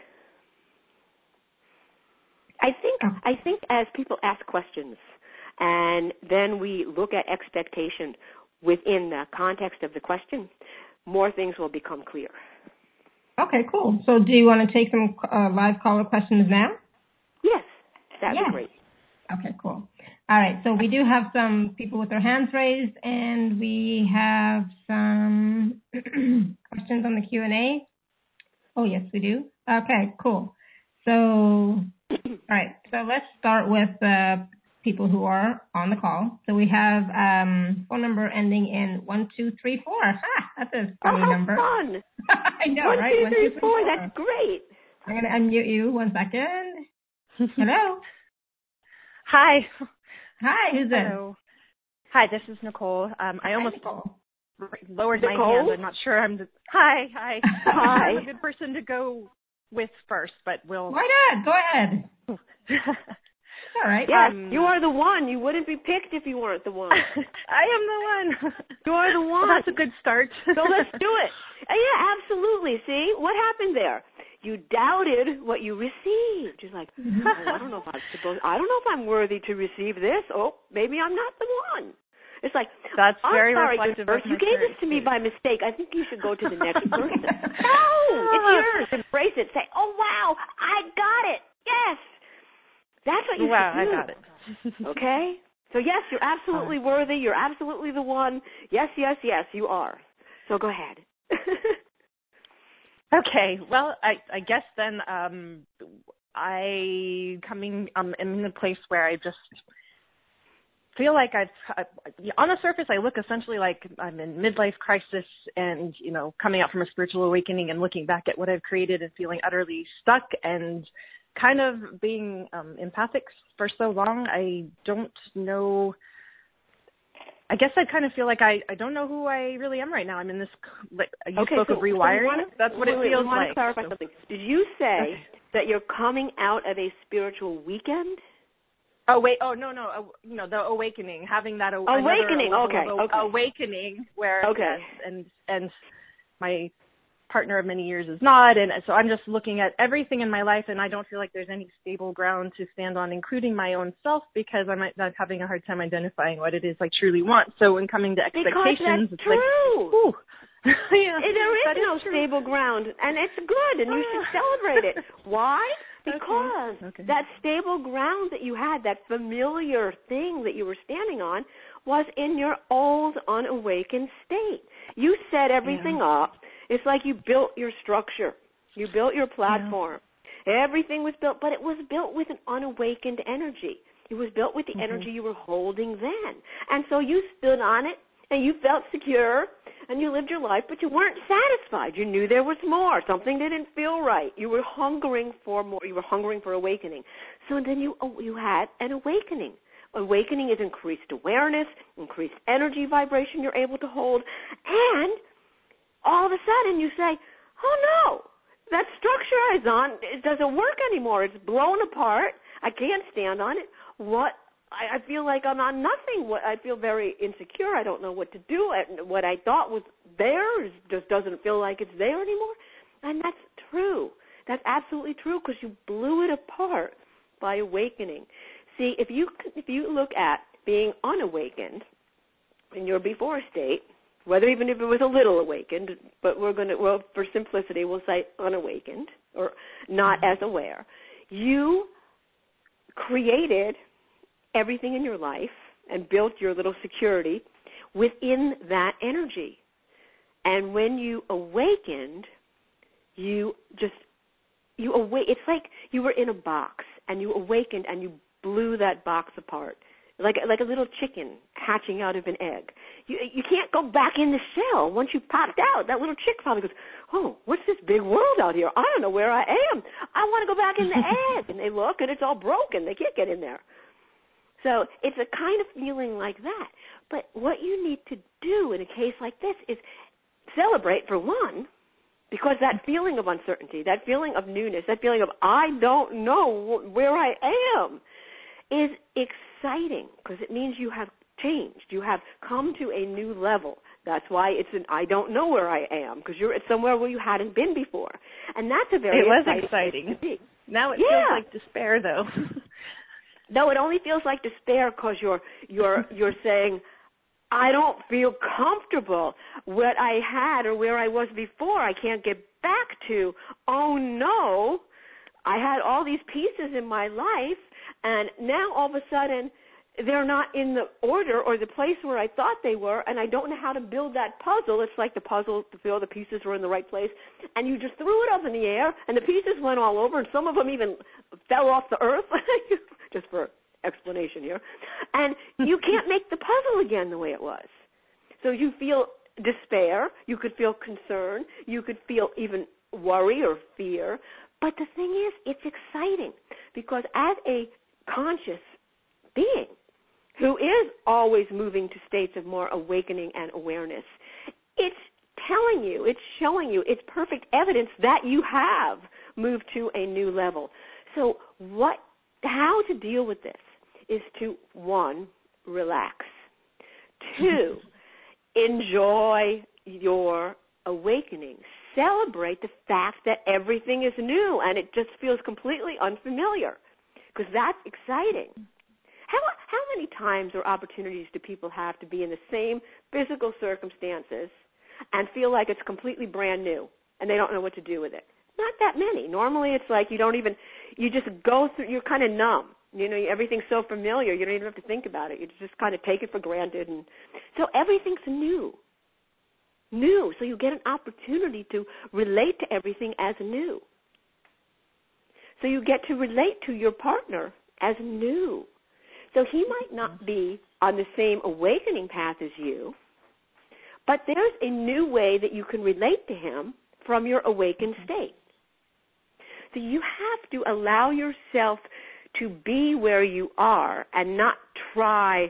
S2: I think as people ask questions and then we look at expectation within the context of the question, more things will become clear.
S1: Okay, cool. So do you want to take some live caller questions now?
S2: Yes, that'd be great.
S1: Okay, cool. All right, so we do have some people with their hands raised, and we have some questions on the Q&A. Oh, yes, we do. Okay, cool. So, all right, so let's start with the people who are on the call. So we have phone number ending in 1234. Ha, that's a funny number.
S2: Fun.
S1: I know,
S2: 1,
S1: right?
S2: 2, 3, 4. That's great.
S1: I'm going to unmute you 1 second. Hello.
S3: Hi.
S1: Hi, who's this?
S3: Hello. Hi, this is Nicole. I almost lowered my
S2: Nicole?
S3: hand. I'm not sure Hi.
S2: Hi.
S3: I'm a good person to go with first, but we'll...
S1: Why not? Go ahead. All right.
S2: Yes, you are the one. You wouldn't be picked if you weren't the one.
S3: I am the one.
S2: You are the one.
S3: Well, that's a good start.
S2: So let's do it. Yeah, absolutely. See, what happened there? You doubted what you received. You're like, I don't know if I'm worthy to receive this. Oh, maybe I'm not the one. It's like,
S3: that's
S2: I'm
S3: very
S2: sorry,
S3: reflective
S2: universe,
S3: of
S2: you gave this to me by mistake. I think you should go to the next person. No, it's yours. Embrace it. Say, oh, wow, I got it. Yes. That's what you should do.
S3: Wow, I got it.
S2: Okay? So, yes, you're absolutely worthy. You're absolutely the one. Yes, yes, yes, you are. So go ahead.
S3: Okay. Well, I guess then I'm in a place where I just feel like on the surface, I look essentially like I'm in midlife crisis and, coming out from a spiritual awakening and looking back at what I've created and feeling utterly stuck and kind of being empathic for so long. I don't know. I guess I kind of feel like I don't know who I really am right now. I'm in this, you spoke of rewiring. That's what it feels like. I want to clarify something.
S2: Did you say that you're coming out of a spiritual weekend?
S3: Oh, wait. Oh, no. The awakening, having that
S2: awakening. Okay.
S3: Awakening where, yes, and my partner of many years is not. And so I'm just looking at everything in my life, and I don't feel like there's any stable ground to stand on, including my own self, because I'm having a hard time identifying what it is I truly want. So when coming to expectations,
S2: it's true.
S3: Like, ooh. Yeah,
S2: there is no stable ground, and it's good, and you should celebrate it. Why? Because that stable ground that you had, that familiar thing that you were standing on, was in your old unawakened state. You set everything up. It's like you built your structure. You built your platform. Yeah. Everything was built, but it was built with an unawakened energy. It was built with the energy you were holding then. And so you stood on it, and you felt secure, and you lived your life, but you weren't satisfied. You knew there was more. Something didn't feel right. You were hungering for more. You were hungering for awakening. So then you had an awakening. Awakening is increased awareness, increased energy vibration you're able to hold, and all of a sudden you say, oh, no, that structure I was on, it doesn't work anymore. It's blown apart. I can't stand on it. I feel like I'm on nothing. I feel very insecure. I don't know what to do. What I thought was there just doesn't feel like it's there anymore. And that's true. That's absolutely true because you blew it apart by awakening. See, if you look at being unawakened in your before state, whether even if it was a little awakened, but for simplicity, we'll say unawakened or not as aware, you created everything in your life and built your little security within that energy. And when you awakened, it's like you were in a box and you awakened and you blew that box apart. like a little chicken hatching out of an egg. You can't go back in the shell once you popped out. That little chick probably goes, oh, what's this big world out here? I don't know where I am. I want to go back in the egg. And they look, and it's all broken. They can't get in there. So it's a kind of feeling like that. But what you need to do in a case like this is celebrate, for one, because that feeling of uncertainty, that feeling of newness, that feeling of I don't know where I am is exciting, because it means you have changed. You have come to a new level. That's why it's an I don't know where I am, because you're at somewhere where you hadn't been before. And that's a very
S3: exciting. Now it
S2: feels
S3: like despair, though.
S2: No, it only feels like despair because you're saying, I don't feel comfortable what I had or where I was before. I can't get back to. Oh, no, I had all these pieces in my life, and now all of a sudden they're not in the order or the place where I thought they were, and I don't know how to build that puzzle. It's like the puzzle, the pieces were in the right place, and you just threw it up in the air, and the pieces went all over, and some of them even fell off the earth, just for explanation here, and you can't make the puzzle again the way it was. So you feel despair, you could feel concern, you could feel even worry or fear, but the thing is, it's exciting, because as a conscious being who is always moving to states of more awakening and awareness, it's telling you, it's showing you, it's perfect evidence that you have moved to a new level. So how to deal with this is to, 1, relax. 2, enjoy your awakening. Celebrate the fact that everything is new and it just feels completely unfamiliar, because that's exciting. How many times or opportunities do people have to be in the same physical circumstances and feel like it's completely brand new and they don't know what to do with it? Not that many. Normally it's like you just go through, you're kind of numb. You know, everything's so familiar, you don't even have to think about it. You just kind of take it for granted. And so everything's new. So you get an opportunity to relate to everything as new. So you get to relate to your partner as new. So he might not be on the same awakening path as you, but there's a new way that you can relate to him from your awakened state. So you have to allow yourself to be where you are and not try,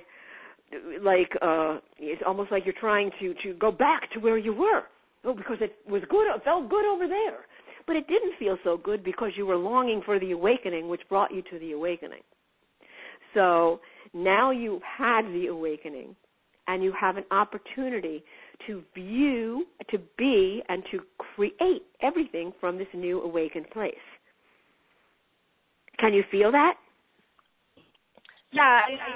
S2: it's almost like you're trying to go back to where you were. Oh, because it was good, it felt good over there. But it didn't feel so good because you were longing for the awakening, which brought you to the awakening. So now you've had the awakening, and you have an opportunity to view, to be, and to create everything from this new awakened place. Can you feel that?
S3: Yeah.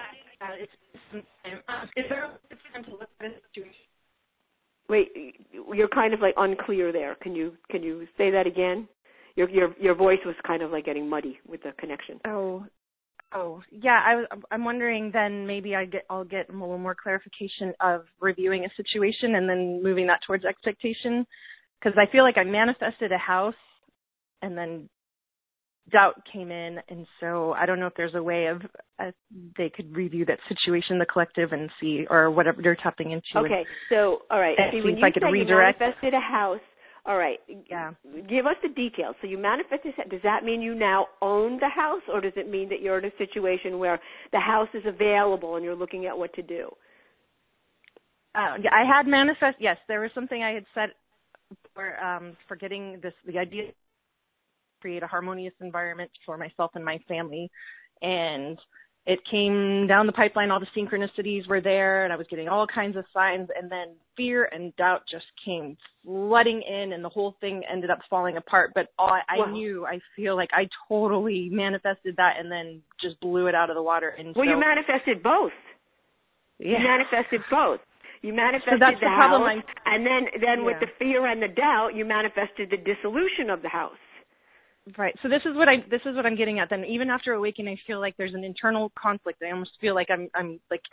S3: Is there a time to look at this situation?
S2: Wait, you're kind of like unclear there. Can you say that again? Your voice was kind of like getting muddy with the connection.
S3: Oh, yeah. I'm wondering then maybe I'll get a little more clarification of reviewing a situation and then moving that towards expectation, because I feel like I manifested a house and then doubt came in, and so I don't know if there's a way of they could review that situation, the collective, and see, or whatever they're tapping into.
S2: Okay, so all right. See, when you say you manifested a house, all right.
S3: Yeah.
S2: Give us the details. So you manifested. Does that mean you now own the house, or does it mean that you're in a situation where the house is available and you're looking at what to do?
S3: Yeah, I had manifest. Yes, there was something I had said for getting the idea to create a harmonious environment for myself and my family, and it came down the pipeline. All the synchronicities were there, and I was getting all kinds of signs, and then fear and doubt just came flooding in, and the whole thing ended up falling apart. But I feel like I totally manifested that and then just blew it out of the water. And
S2: you manifested both.
S3: Yeah.
S2: You manifested both. You manifested
S3: so that's
S2: the
S3: problem
S2: house, and then with the fear and the doubt, you manifested the dissolution of the house.
S3: Right. So this is what I'm getting at. Then even after awakening, I feel like there's an internal conflict. I almost feel like I'm like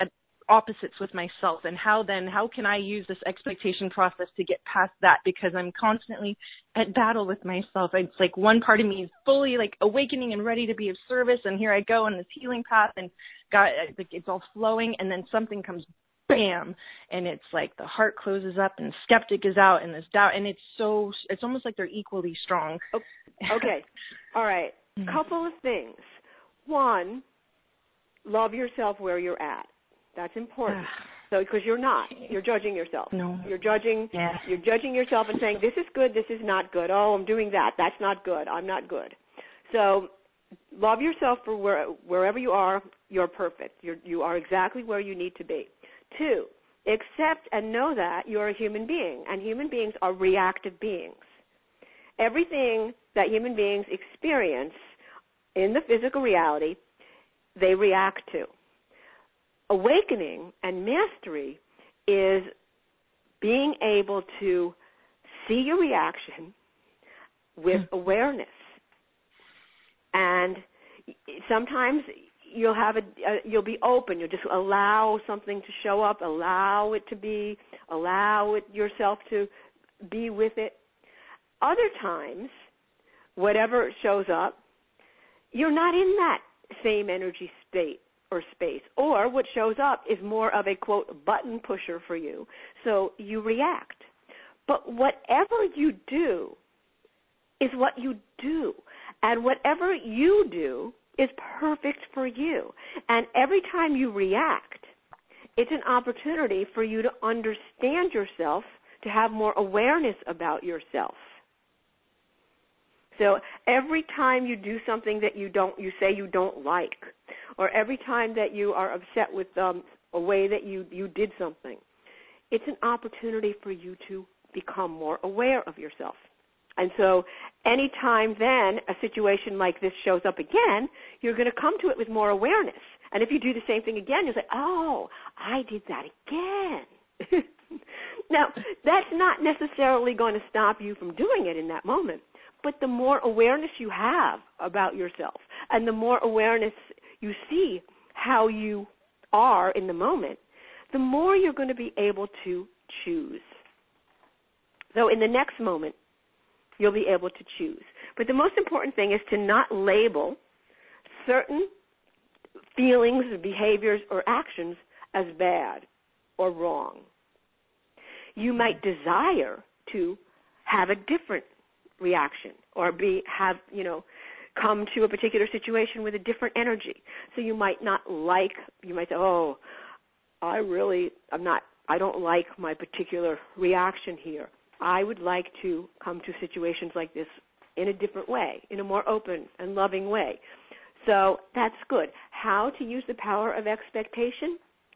S3: opposites with myself, and how can I use this expectation process to get past that, because I'm constantly at battle with myself. It's like one part of me is fully like awakening and ready to be of service, and here I go on this healing path, and God, it's all flowing, and then something comes, bam, and it's like the heart closes up and skeptic is out and this doubt, and it's almost like they're equally strong.
S2: Okay. All right. Couple of things. One, love yourself where you're at. That's important. So, because you're judging yourself.
S3: No.
S2: You're judging yourself and saying, this is good, this is not good. Oh, I'm doing that. That's not good. I'm not good. So, love yourself for wherever you are. You're perfect. You are exactly where you need to be. 2, accept and know that you're a human being, and human beings are reactive beings. Everything that human beings experience in the physical reality, they react to. Awakening and mastery is being able to see your reaction with awareness. And sometimes you'll be open. You'll just allow something to show up, allow it to be, allow it yourself to be with it. Other times, whatever shows up, you're not in that same energy state or space. Or what shows up is more of a, quote, button pusher for you. So you react. But whatever you do is what you do. And whatever you do is perfect for you. And every time you react, it's an opportunity for you to understand yourself, to have more awareness about yourself. So every time you do something that you say you don't like, or every time that you are upset with a way that you did something, it's an opportunity for you to become more aware of yourself. And so anytime then a situation like this shows up again, you're going to come to it with more awareness. And if you do the same thing again, you'll say, oh, I did that again. Now, that's not necessarily going to stop you from doing it in that moment. But the more awareness you have about yourself, and the more awareness you see how you are in the moment, the more you're going to be able to choose. So in the next moment, you'll be able to choose. But the most important thing is to not label certain feelings, behaviors, or actions as bad or wrong. You might desire to have a different reaction or come to a particular situation with a different energy. So you might say, oh, I don't like my particular reaction here. I would like to come to situations like this in a different way, in a more open and loving way. So that's good. How to use the power of expectation?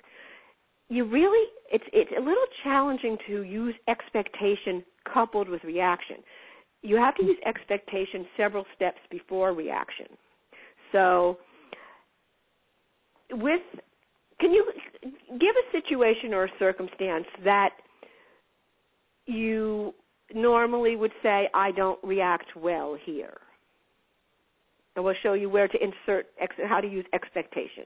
S2: It's a little challenging to use expectation coupled with reaction. You have to use expectation several steps before reaction. So can you give a situation or a circumstance that you normally would say, I don't react well here? And we'll show you where to insert, how to use expectation.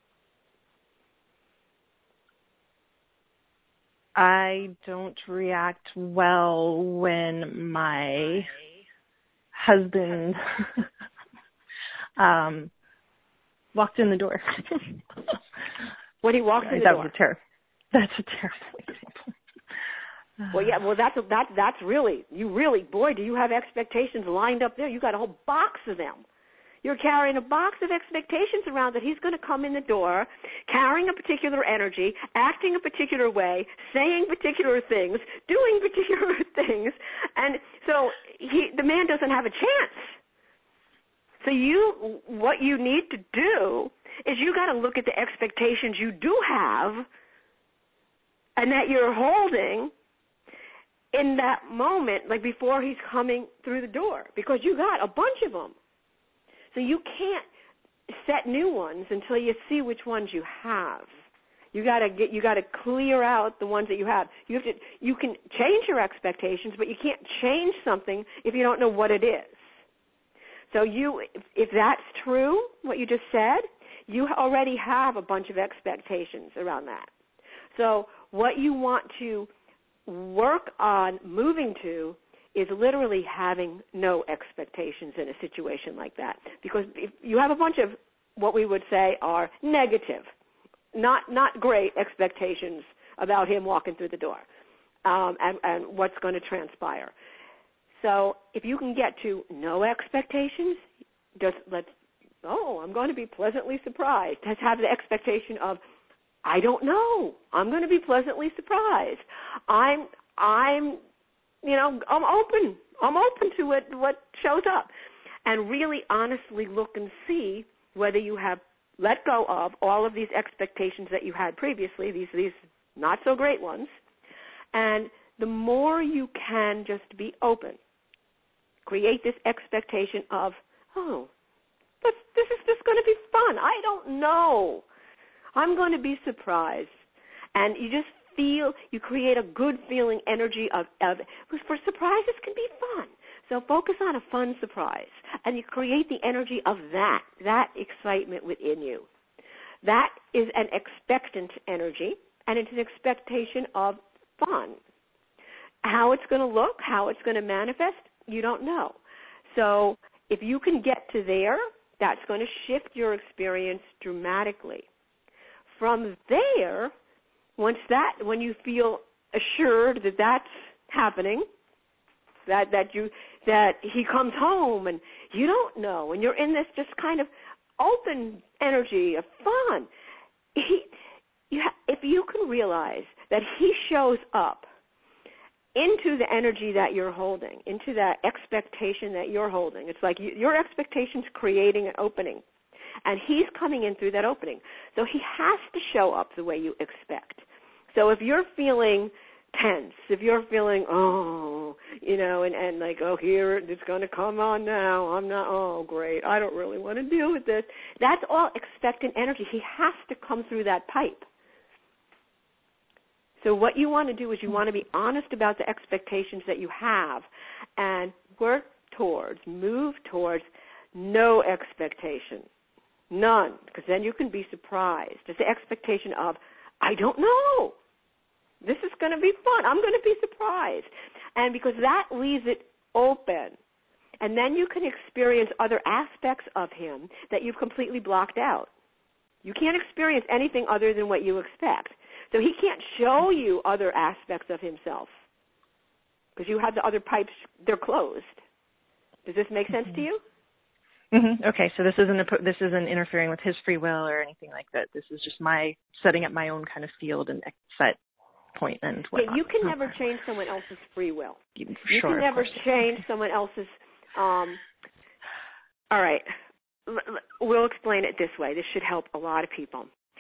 S3: I don't react well when my husband walked in the door.
S2: When he walked in the door?
S3: That's a terrible example.
S2: Well, yeah. Well, that's really, boy, do you have expectations lined up there? You got a whole box of them. You're carrying a box of expectations around that he's going to come in the door, carrying a particular energy, acting a particular way, saying particular things, doing particular things, and so the man doesn't have a chance. So what you need to do is you got to look at the expectations you do have and that you're holding in that moment, like before he's coming through the door, because you got a bunch of them. So you can't set new ones until you see which ones you have. You got to clear out the ones that you have. You can change your expectations, but you can't change something if you don't know what it is. So if that's true, what you just said, you already have a bunch of expectations around that. So what you want to work on moving to is literally having no expectations in a situation like that. Because if you have a bunch of what we would say are negative, not great expectations about him walking through the door and what's going to transpire. So if you can get to no expectations, I'm going to be pleasantly surprised. Let's have the expectation of, I don't know. I'm going to be pleasantly surprised. I'm open. I'm open to what shows up. And really honestly look and see whether you have let go of all of these expectations that you had previously, these not so great ones. And the more you can just be open, create this expectation of, this is just going to be fun. I don't know. I'm going to be surprised. And you just you create a good feeling energy of for surprises can be fun. So focus on a fun surprise. And you create the energy of that excitement within you. That is an expectant energy, and it's an expectation of fun. How it's going to look, how it's going to manifest, you don't know. So if you can get to there, that's going to shift your experience dramatically. From there, when you feel assured that that's happening, that he comes home and you don't know, and you're in this just kind of open energy of fun, if you can realize that he shows up into the energy that you're holding, into that expectation that you're holding. It's like your expectation's creating an opening, and he's coming in through that opening. So he has to show up the way you expect. So if you're feeling tense, if you're feeling, and like, here, it's going to come on now. I'm not, great, I don't really want to deal with this. That's all expectant energy. He has to come through that pipe. So what you want to do is you want to be honest about the expectations that you have and move towards no expectation, none, because then you can be surprised. It's the expectation of, I don't know. This is going to be fun. I'm going to be surprised. And because that leaves it open, and then you can experience other aspects of him that you've completely blocked out. You can't experience anything other than what you expect. So he can't show you other aspects of himself because you have the other pipes, they're closed. Does this make sense to you?
S3: Mm-hmm. Okay, so this isn't interfering with his free will or anything like that. This is just my setting up my own kind of field and set point and whatnot.
S2: Yeah, you can never change someone else's free will. You
S3: can
S2: never change someone else's. All right, we'll explain it this way. This should help a lot of people.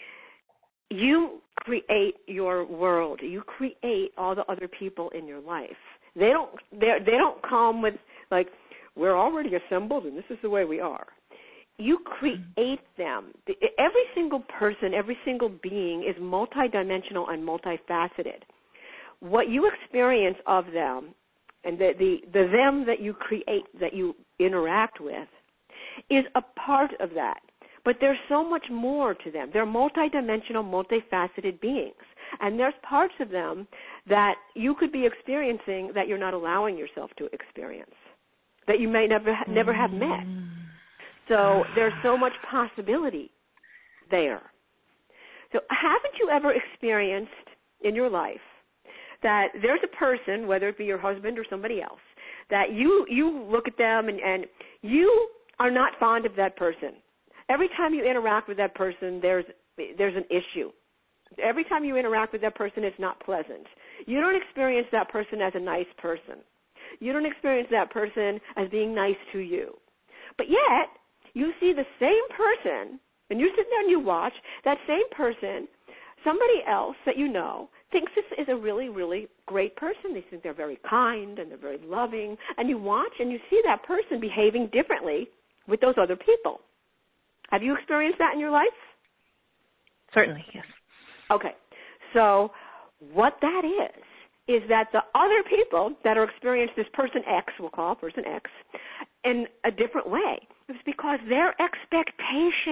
S2: You create your world. You create all the other people in your life. They don't come with like, we're already assembled and this is the way we are. You create them. Every single person, every single being is multidimensional and multifaceted. What you experience of them and the them that you create, that you interact with, is a part of that. But there's so much more to them. They're multidimensional, multifaceted beings. And there's parts of them that you could be experiencing that you're not allowing yourself to experience, that you may never have met. So there's so much possibility there. So haven't you ever experienced in your life that there's a person, whether it be your husband or somebody else, that you look at them and you are not fond of that person? Every time you interact with that person, there's an issue. Every time you interact with that person, it's not pleasant. You don't experience that person as a nice person. You don't experience that person as being nice to you. But yet, you see the same person, and you sit there and you watch, that same person, somebody else that you know, thinks this is a really, really great person. They think they're very kind and they're very loving. And you watch and you see that person behaving differently with those other people. Have you experienced that in your life?
S3: Certainly, yes.
S2: Okay. So what that is that the other people that are experiencing this person X, we'll call person X, in a different way, it's because their expectation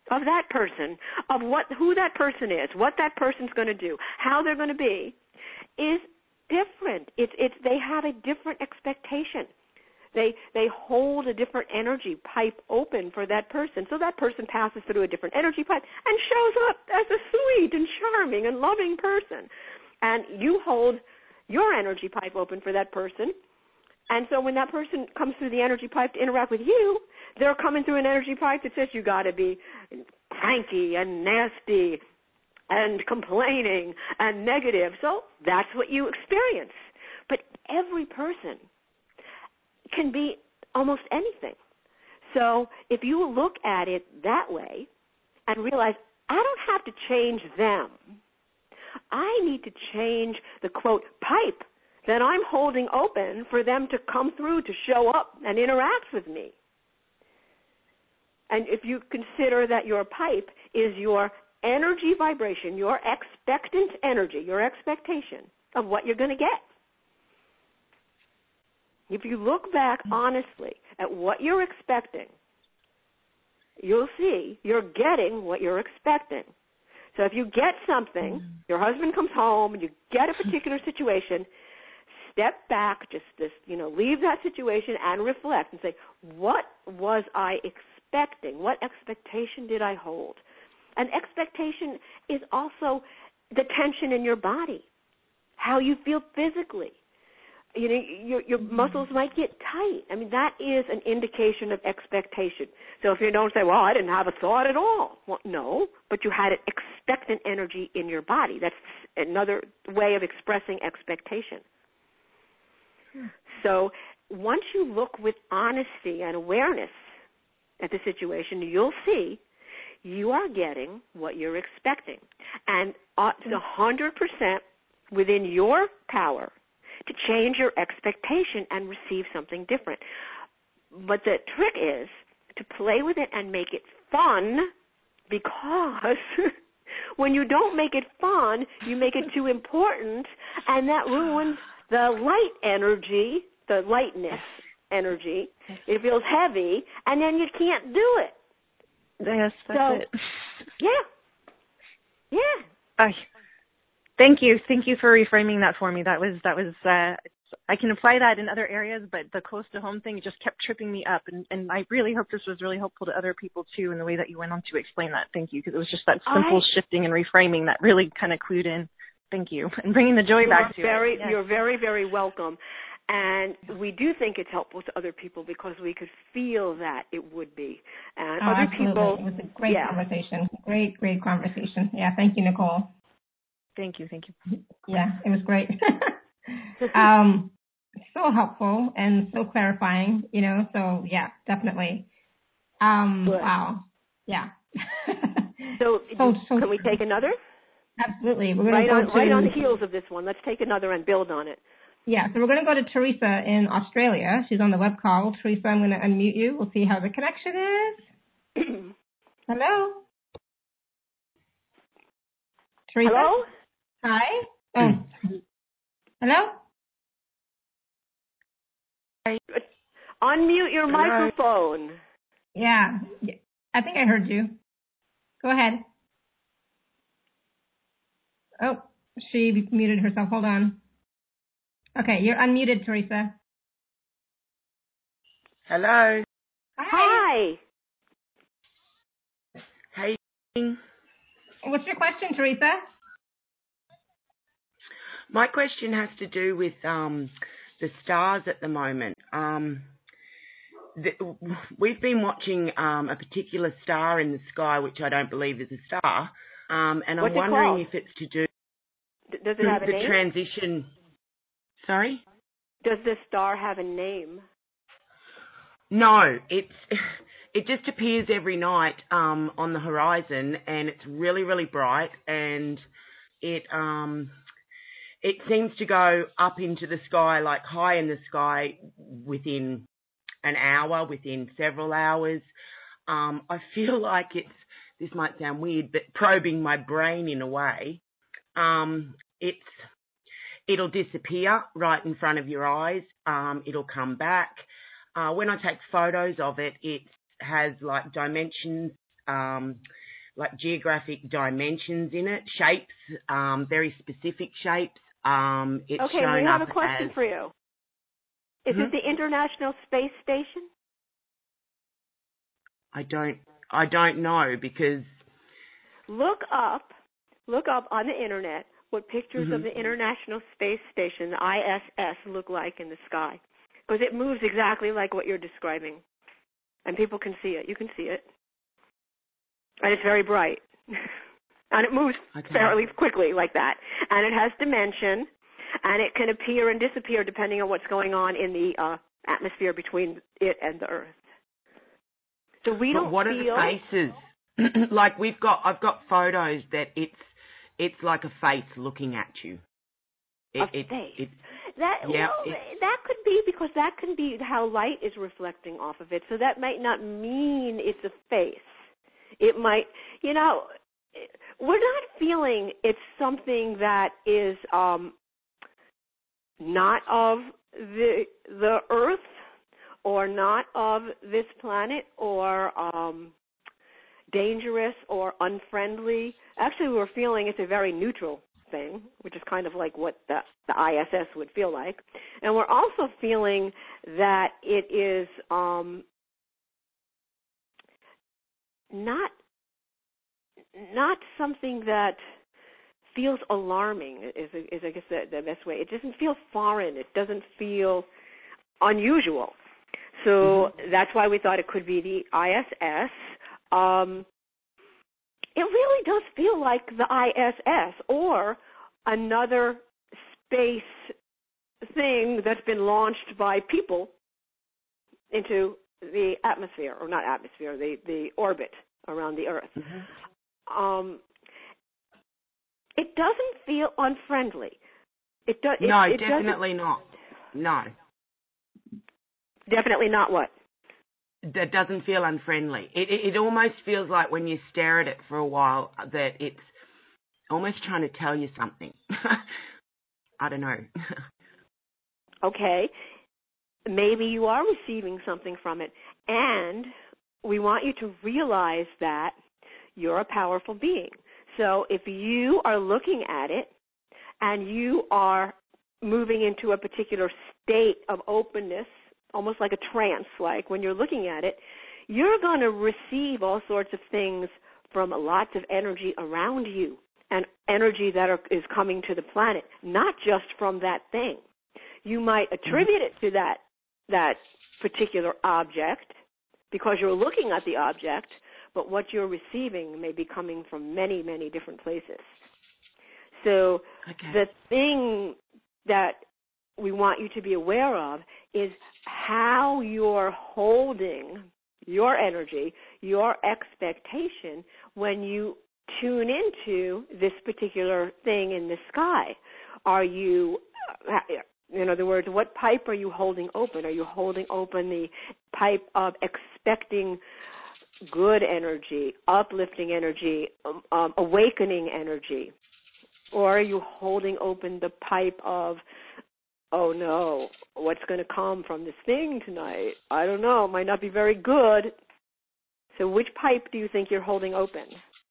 S2: of that person, of who that person is, what that person's going to do, how they're going to be, is different. They have a different expectation. They hold a different energy pipe open for that person. So that person passes through a different energy pipe and shows up as a sweet and charming and loving person. And you hold your energy pipe open for that person. And so when that person comes through the energy pipe to interact with you, they're coming through an energy pipe that says you got to be cranky and nasty and complaining and negative. So that's what you experience. But every person can be almost anything. So if you look at it that way and realize, I don't have to change them. I need to change the, quote, pipe that I'm holding open for them to come through, to show up and interact with me. And if you consider that your pipe is your energy vibration, your expectant energy, your expectation of what you're going to get. If you look back honestly at what you're expecting, you'll see you're getting what you're expecting. So if you get something, your husband comes home and you get a particular situation, step back, leave that situation and reflect and say, what was I expecting? What expectation did I hold? And expectation is also the tension in your body, how you feel physically. You know, your muscles might get tight. I mean, that is an indication of expectation. So if you don't say, well, I didn't have a thought at all. Well, no, but you had an expectant energy in your body. That's another way of expressing expectation. So once you look with honesty and awareness at the situation, you'll see you are getting what you're expecting. And it's 100% within your power to change your expectation and receive something different. But the trick is to play with it and make it fun, because when you don't make it fun, you make it too important, and that ruins the light energy, the lightness energy. It feels heavy, and then you can't do it.
S3: Yes, that's it.
S2: Yeah.
S3: Thank you for reframing that for me. That was. I can apply that in other areas, but the close to home thing just kept tripping me up, and I really hope this was really helpful to other people too in the way that you went on to explain that. Thank you, because it was just that simple shifting and reframing that really kind of clued in. Thank you, and bringing the joy back to it. Yes.
S2: You're very, very welcome. And we do think it's helpful to other people because we could feel that it would be. And other
S1: absolutely.
S2: people.
S1: It was a great conversation. Great conversation. Yeah, thank you, Nicole.
S3: Thank you.
S1: Yeah, it was great. So helpful and so clarifying, so yeah, definitely. Wow. Yeah.
S2: So can we take another?
S1: Absolutely. We're going
S2: right on the heels of this one. Let's take another and build on it.
S1: Yeah, so we're going to go to Teresa in Australia. She's on the web call. Teresa, I'm going to unmute you. We'll see how the connection is. Hello? Teresa?
S2: Hello?
S1: Hi? Oh. Hello?
S2: Unmute your microphone.
S1: Yeah, I think I heard you. Go ahead. Oh, she muted herself. Hold on. Okay, you're unmuted, Teresa.
S4: Hello.
S2: Hi.
S4: Hey.
S1: What's your question, Teresa?
S4: My question has to do with the stars at the moment. We've been watching a particular star in the sky, which I don't believe is a star, and
S2: What's
S4: I'm wondering
S2: called?
S4: if it's to do
S2: Does it have a
S4: the
S2: name?
S4: transition. Sorry?
S2: Does this star have a name?
S4: No, it just appears every night on the horizon, and it's really, really bright, and it seems to go up into the sky, like high in the sky, within an hour, within several hours. I feel like this might sound weird, but probing my brain in a way. It'll disappear right in front of your eyes. It'll come back. When I take photos of it, it has like dimensions like geographic dimensions in it, shapes, very specific shapes. It's
S2: okay,
S4: shown
S2: we have
S4: up
S2: a question
S4: as,
S2: for you. Is it the International Space Station?
S4: I don't know, because
S2: Look up on the internet what pictures of the International Space Station, the ISS, look like in the sky, because it moves exactly like what you're describing, and people can see it. You can see it, and it's very bright, and it moves fairly quickly like that, and it has dimension, and it can appear and disappear depending on what's going on in the atmosphere between it and the Earth. So we don't
S4: what
S2: feel.
S4: are the faces? Like I've got photos that it's like a face looking at you.
S2: A face. That could be because that can be how light is reflecting off of it. So that might not mean it's a face. It might, we're not feeling it's something that is not of the Earth or not of this planet or dangerous or unfriendly. Actually, we're feeling it's a very neutral thing, which is kind of like what the ISS would feel like. And we're also feeling that it is not something that feels alarming is I guess the best way. It doesn't feel foreign. It doesn't feel unusual. So that's why we thought it could be the ISS. It really does feel like the ISS or another space thing that's been launched by people into the atmosphere, or not atmosphere, the orbit around the Earth. It doesn't feel unfriendly.
S4: Definitely not. No.
S2: Definitely not what?
S4: That doesn't feel unfriendly. It almost feels like when you stare at it for a while that it's almost trying to tell you something. I don't know.
S2: Okay. Maybe you are receiving something from it. And we want you to realize that you're a powerful being. So if you are looking at it and you are moving into a particular state of openness, almost like a trance, like when you're looking at it, you're going to receive all sorts of things from lots of energy around you and energy that is coming to the planet, not just from that thing. You might attribute it to that particular object because you're looking at the object, but what you're receiving may be coming from many, many different places. So the thing that we want you to be aware of is how you're holding your energy, your expectation when you tune into this particular thing in the sky. Are you, in other words, what pipe are you holding open? Are you holding open the pipe of expecting good energy, uplifting energy, awakening energy? Or are you holding open the pipe of, oh no, what's going to come from this thing tonight? I don't know, it might not be very good. So which pipe do you think you're holding open?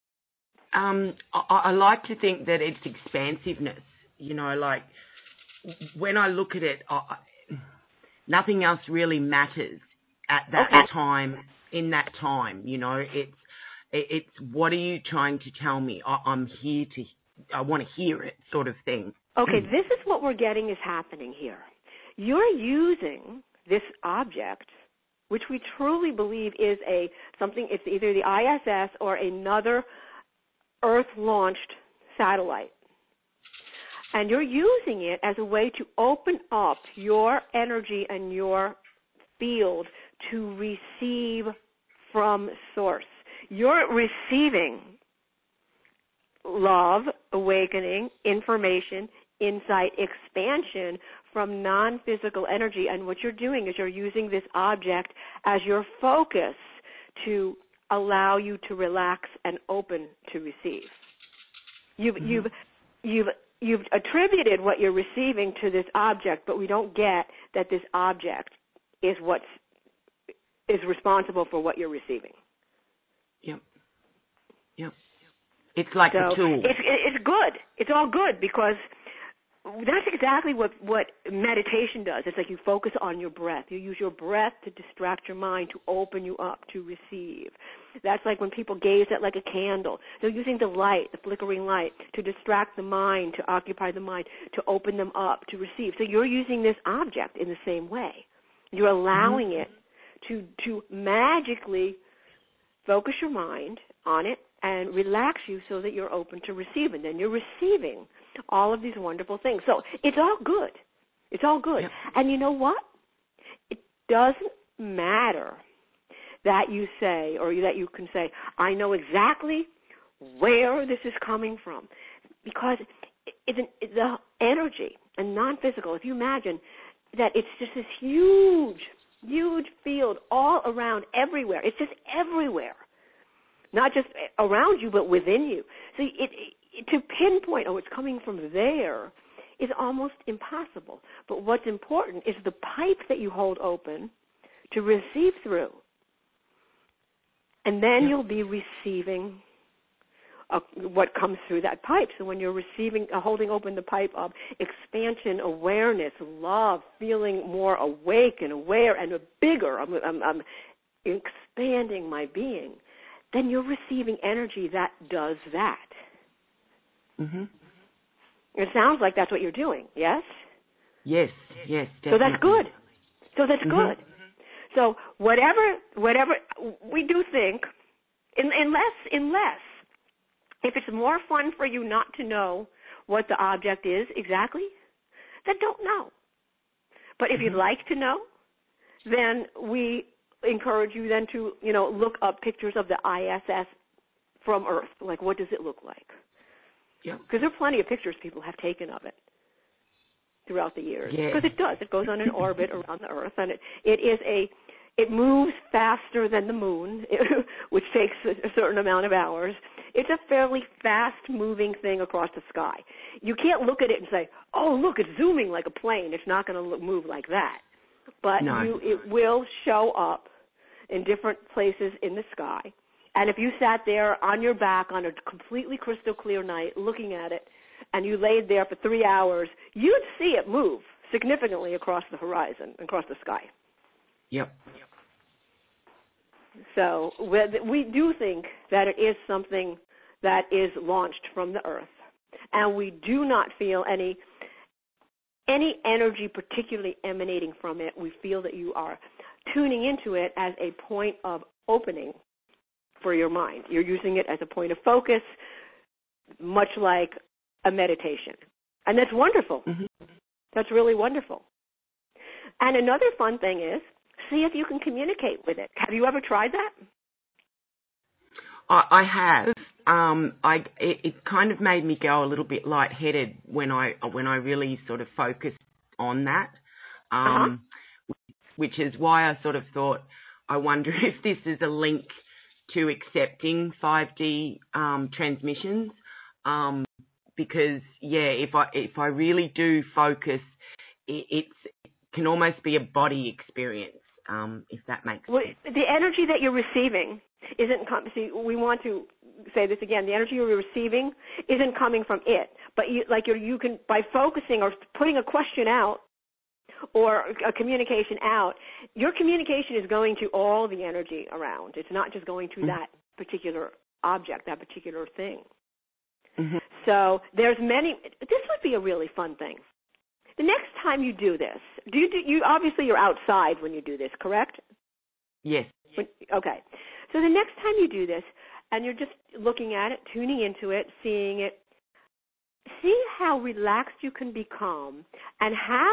S4: I like to think that it's expansiveness. Like when I look at it, nothing else really matters at that time, in that time. It's what are you trying to tell me? I want to hear it, sort of thing.
S2: Okay, this is what we're getting is happening here. You're using this object, which we truly believe is it's either the ISS or another Earth-launched satellite. And you're using it as a way to open up your energy and your field to receive from Source. You're receiving love, awakening, information, insight, expansion from non-physical energy. And what you're doing is you're using this object as your focus to allow you to relax and open to receive. You've attributed what you're receiving to this object, but we don't get that this object is responsible for what you're receiving.
S4: Yep. Yep. It's like a tool.
S2: It's good. It's all good because that's exactly what meditation does. It's like you focus on your breath. You use your breath to distract your mind, to open you up to receive. That's like when people gaze at like a candle. They're using the light, the flickering light, to distract the mind, to occupy the mind, to open them up to receive. So you're using this object in the same way. You're allowing it to magically focus your mind on it and relax you so that you're open to receive. And then you're receiving all of these wonderful things. So it's all good. It's all good. Yep. And you know what? It doesn't matter that you say, or that you can say, I know exactly where this is coming from. Because it's the energy and non-physical, if you imagine that it's just this huge, huge field all around everywhere. It's just everywhere. Not just around you, but within you. So to pinpoint, it's coming from there, is almost impossible. But what's important is the pipe that you hold open to receive through. And then you'll be receiving what comes through that pipe. So when you're receiving, holding open the pipe of expansion, awareness, love, feeling more awake and aware and bigger, I'm expanding my being, then you're receiving energy that does that.
S4: Mm-hmm.
S2: It sounds like that's what you're doing, yes?
S4: Yes, definitely.
S2: So that's good. So whatever we do think, unless if it's more fun for you not to know what the object is exactly, then don't know. But if you'd like to know, then we encourage you then to, look up pictures of the ISS from Earth. Like, what does it look like?
S4: Yeah.
S2: Because there are plenty of pictures people have taken of it throughout the years.
S4: Yeah.
S2: Because it does. It goes on an orbit around the Earth, and it moves faster than the moon, which takes a certain amount of hours. It's a fairly fast-moving thing across the sky. You can't look at it and say, oh, look, it's zooming like a plane. It's not going to move like that. But it will show up in different places in the sky. And if you sat there on your back on a completely crystal clear night looking at it, and you laid there for 3 hours, you'd see it move significantly across the horizon, across the sky.
S4: Yep.
S2: So we do think that it is something that is launched from the Earth, and we do not feel any energy particularly emanating from it. We feel that you are tuning into it as a point of opening for your mind. You're using it as a point of focus, much like a meditation. And that's wonderful. Mm-hmm. That's really wonderful. And another fun thing is, see if you can communicate with it. Have you ever tried that?
S4: I have. It kind of made me go a little bit lightheaded when I really sort of focused on that, which is why I sort of thought, I wonder if this is a link to accepting 5D transmissions, because if I really do focus, it can almost be a body experience. If that makes sense.
S2: The energy that you're receiving isn't we want to say this again. The energy you're receiving isn't coming from it, but you can, by focusing or putting a question out or a communication out, your communication is going to all the energy around. It's not just going to that particular object, that particular thing. Mm-hmm. So there's many. This would be a really fun thing. The next time you do this, you obviously you're outside when you do this, correct?
S4: Yes.
S2: Okay. So the next time you do this, and you're just looking at it, tuning into it, seeing it, see how relaxed you can become, and have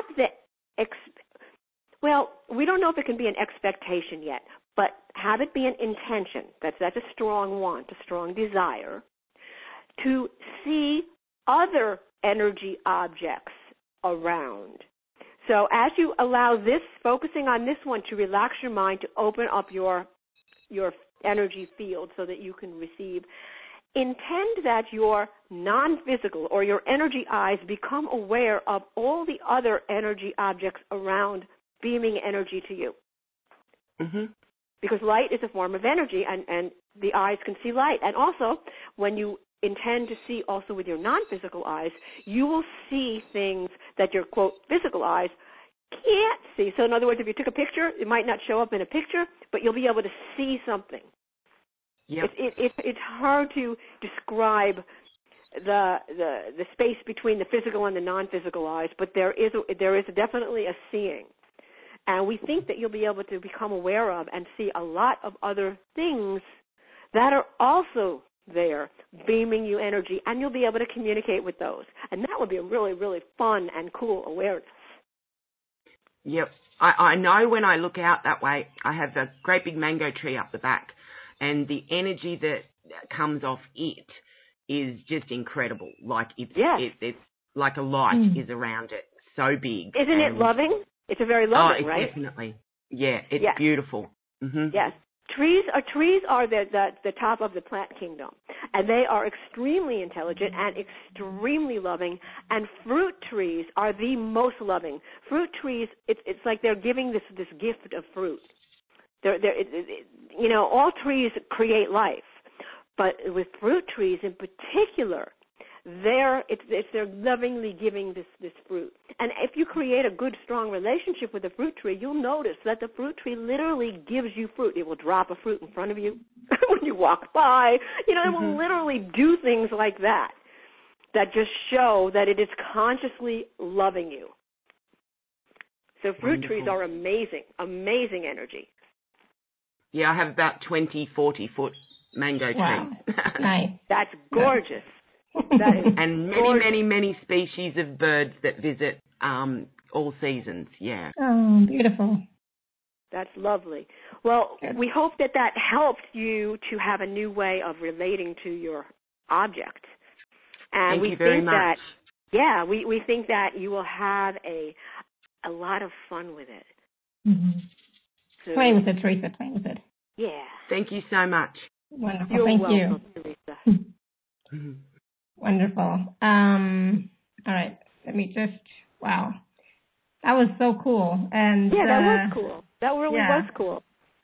S2: we don't know if it can be an expectation yet, but have it be an intention. That's a strong want, a strong desire to see other energy objects around. So as you allow this, focusing on this one, to relax your mind, to open up your energy field so that you can receive, intend that your non-physical or your energy eyes become aware of all the other energy objects around, beaming energy to you.
S4: Mm-hmm.
S2: because light is a form of energy, and the eyes can see light. And also, when you intend to see also with your non-physical eyes, you will see things that your, quote, physical eyes can't see. So in other words, if you took a picture, it might not show up in a picture, but you'll be able to see something.
S4: Yep.
S2: It's hard to describe the space between the physical and the non-physical eyes, but there is definitely a seeing. And we think that you'll be able to become aware of and see a lot of other things that are also there, beaming you energy, and you'll be able to communicate with those. And that would be a really, really fun and cool awareness.
S4: Yep. I know when I look out that way, I have a great big mango tree up the back, and the energy that comes off it is just incredible. Like it's like a light is around it, so big.
S2: Isn't it loving? It's a very loving, right?
S4: Definitely. Yeah, it's beautiful. Mm-hmm.
S2: Yes. Trees are the top of the plant kingdom, and they are extremely intelligent and extremely loving. And fruit trees are the most loving. Fruit trees, it's like they're giving this gift of fruit. All trees create life, but with fruit trees in particular, they're lovingly giving this fruit. And if you create a good, strong relationship with the fruit tree, you'll notice that the fruit tree literally gives you fruit. It will drop a fruit in front of you when you walk by. It will literally do things like that just show that it is consciously loving you. So fruit trees are amazing, amazing energy.
S4: Yeah, I have about 20, 40-foot mango trees.
S1: Wow. Nice.
S2: That's gorgeous.
S4: And many species of birds that visit all seasons, yeah.
S1: Oh, beautiful.
S2: That's lovely. Well, we hope that helped you to have a new way of relating to your object. And
S4: Thank you very much.
S2: We think that you will have a lot of fun with it.
S1: Mm-hmm.
S2: So,
S1: play with it, Teresa. Play with it.
S2: Yeah.
S4: Thank you so much.
S1: Wonderful.
S2: You're
S1: Thank
S2: welcome,
S1: you.
S2: Teresa.
S1: Wonderful. All right. Let me wow. That was so cool. And
S2: that was cool. That really was cool.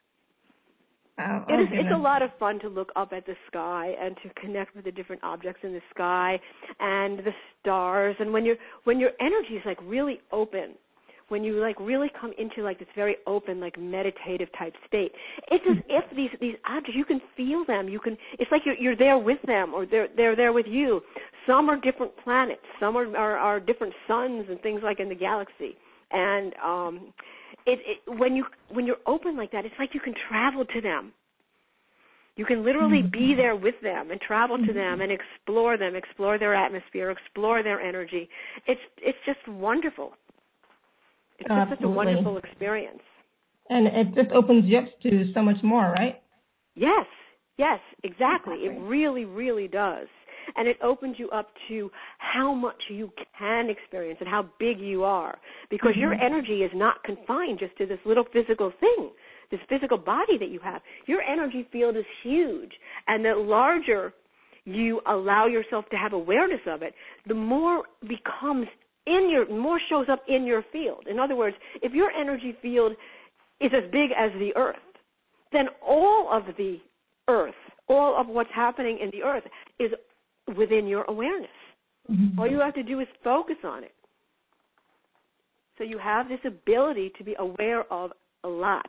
S2: It's a lot of fun to look up at the sky and to connect with the different objects in the sky and the stars. And when your energy is like really open, when you like really come into like this very open, like meditative type state, it's as if these objects, you can feel them. It's like you're there with them, or they're there with you. Some are different planets. Some are different suns and things like in the galaxy. And when you're open like that, it's like you can travel to them. You can literally be there with them and travel to them and explore them, explore their atmosphere, explore their energy. It's just wonderful. It's just such a wonderful experience. And
S1: it just opens you up to so much more, right?
S2: Yes, exactly. It really, really does. And it opens you up to how much you can experience and how big you are. Because your energy is not confined just to this little physical thing, this physical body that you have. Your energy field is huge. And the larger you allow yourself to have awareness of it, the more becomes more shows up in your field. In other words, if your energy field is as big as the earth, then all of the earth, all of what's happening in the earth is within your awareness. All you have to do is focus on it. So you have this ability to be aware of a lot.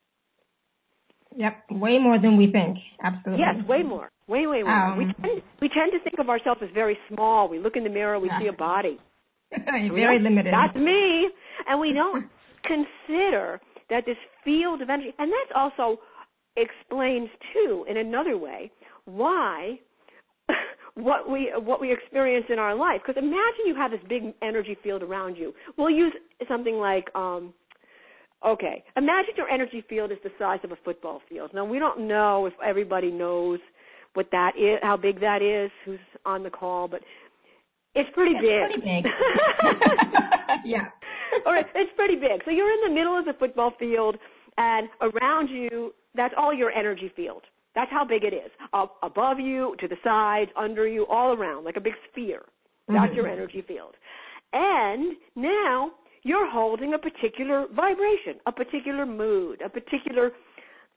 S1: Yep, way more than we think. Absolutely.
S2: Yes, way more. Way more. We tend to think of ourselves as very small. We look in the mirror, we see a body.
S1: Very limited.
S2: That's me. And we don't consider that this field of energy, and that also explains, too, in another way, why what we experience in our life. Because imagine you have this big energy field around you. We'll use something like, imagine your energy field is the size of a football field. Now, we don't know if everybody knows what that is, how big that is, who's on the call, but it's pretty big.
S1: Pretty big. Yeah.
S2: All right, it's pretty big. So you're in the middle of the football field, and around you, that's all your energy field. That's how big it is. Above you, to the sides, under you, all around, like a big sphere. That's your energy field. And now you're holding a particular vibration, a particular mood, a particular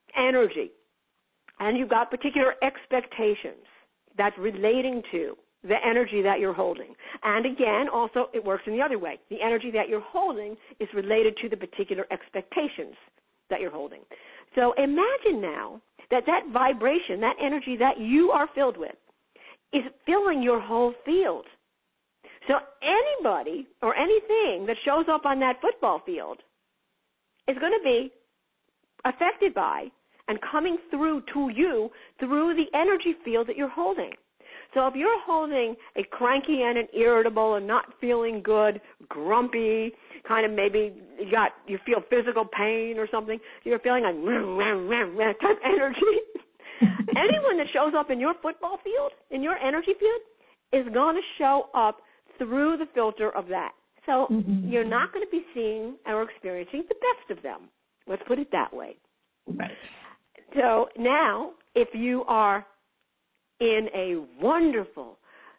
S2: energy, and you've got particular expectations that's relating to the energy that you're holding. And again, also, it works in the other way. The energy that you're holding is related to the particular expectations that you're holding. So imagine now that vibration, that energy that you are filled with, is filling your whole field. So anybody or anything that shows up on that football field is going to be affected by and coming through to you through the energy field that you're holding. So if you're holding a cranky and an irritable and not feeling good, grumpy, kind of maybe you feel physical pain or something, you're feeling like type energy, anyone that shows up in your football field, in your energy field, is going to show up through the filter of that. So you're not going to be seeing or experiencing the best of them. Let's put it that way.
S1: Right.
S2: So now, if you are in a wonderful,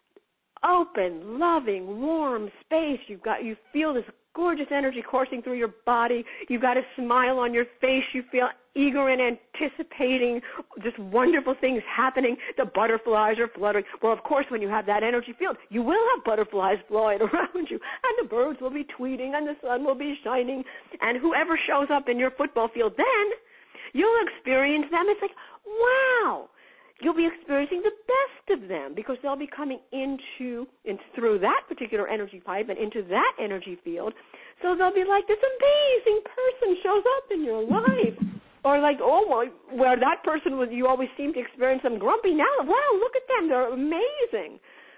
S2: open, loving, warm space, you feel this gorgeous energy coursing through your body, you've got a smile on your face, you feel eager and anticipating just wonderful things happening, the butterflies are fluttering. Well, of course, when you have that energy field, you will have butterflies flying around you, and the birds will be tweeting, and the sun will be shining, and whoever shows up in your football field then, you'll experience them. It's like, wow. You'll be experiencing the best of them because they'll be coming through that particular energy pipe and into that energy field. So they'll be like, this amazing person shows up in your life. Or like, oh, well, where that person was, you always seem to experience them grumpy. Now, wow, look at them. They're amazing.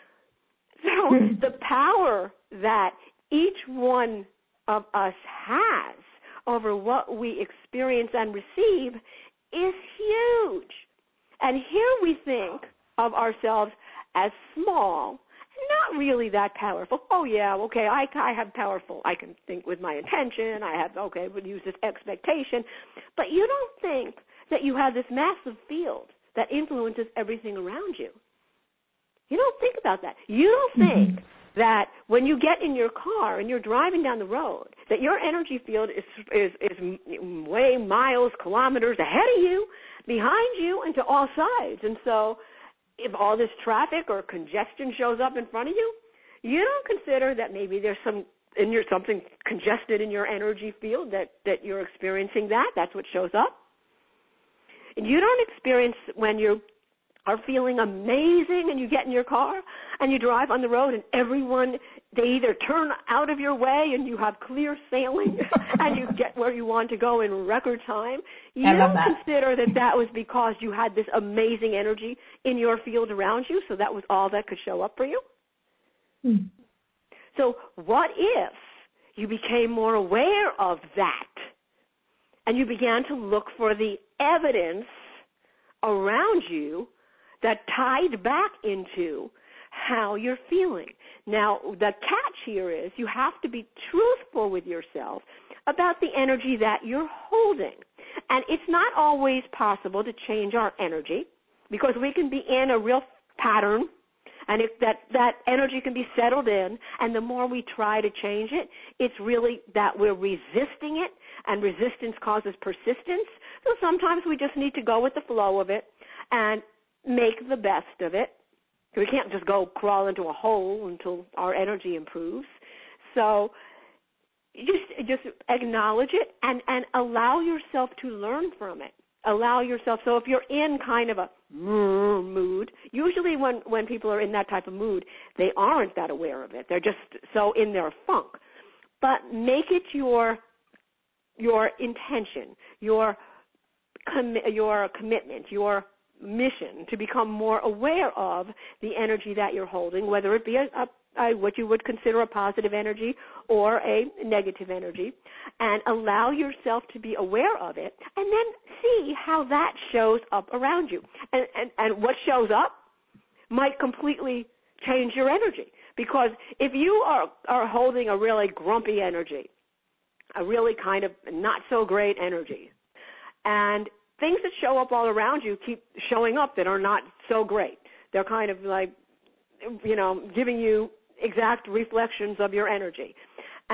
S2: So the power that each one of us has over what we experience and receive is huge. And here we think of ourselves as small, not really that powerful. Oh, yeah, okay, I have powerful. I can think with my intention. We'll use this expectation. But you don't think that you have this massive field that influences everything around you. You don't think about that. You don't think that when you get in your car and you're driving down the road, that your energy field is way miles, kilometers ahead of you, behind you, and to all sides. And so if all this traffic or congestion shows up in front of you, you don't consider that maybe there's something congested in your energy field that you're experiencing that's what shows up. And you don't experience when you are feeling amazing and you get in your car and you drive on the road and everyone, they either turn out of your way and you have clear sailing and you get where you want to go in record time. You don't consider that was because you had this amazing energy in your field around you, so that was all that could show up for you? So what if you became more aware of that and you began to look for the evidence around you that tied back into how you're feeling? Now, the catch here is you have to be truthful with yourself about the energy that you're holding. And it's not always possible to change our energy because we can be in a real pattern, and if that energy can be settled in, and the more we try to change it, it's really that we're resisting it, and resistance causes persistence. So sometimes we just need to go with the flow of it and make the best of it. We can't just go crawl into a hole until our energy improves. So just acknowledge it and allow yourself to learn from it. Allow yourself. So if you're in kind of a mood, usually when people are in that type of mood, they aren't that aware of it. They're just so in their funk. But make it your intention, your commitment, your mission to become more aware of the energy that you're holding, whether it be what you would consider a positive energy or a negative energy, and allow yourself to be aware of it, and then see how that shows up around you. And what shows up might completely change your energy, because if you are holding a really grumpy energy, a really kind of not so great energy, and things that show up all around you keep showing up that are not so great. They're kind of like, giving you exact reflections of your energy. And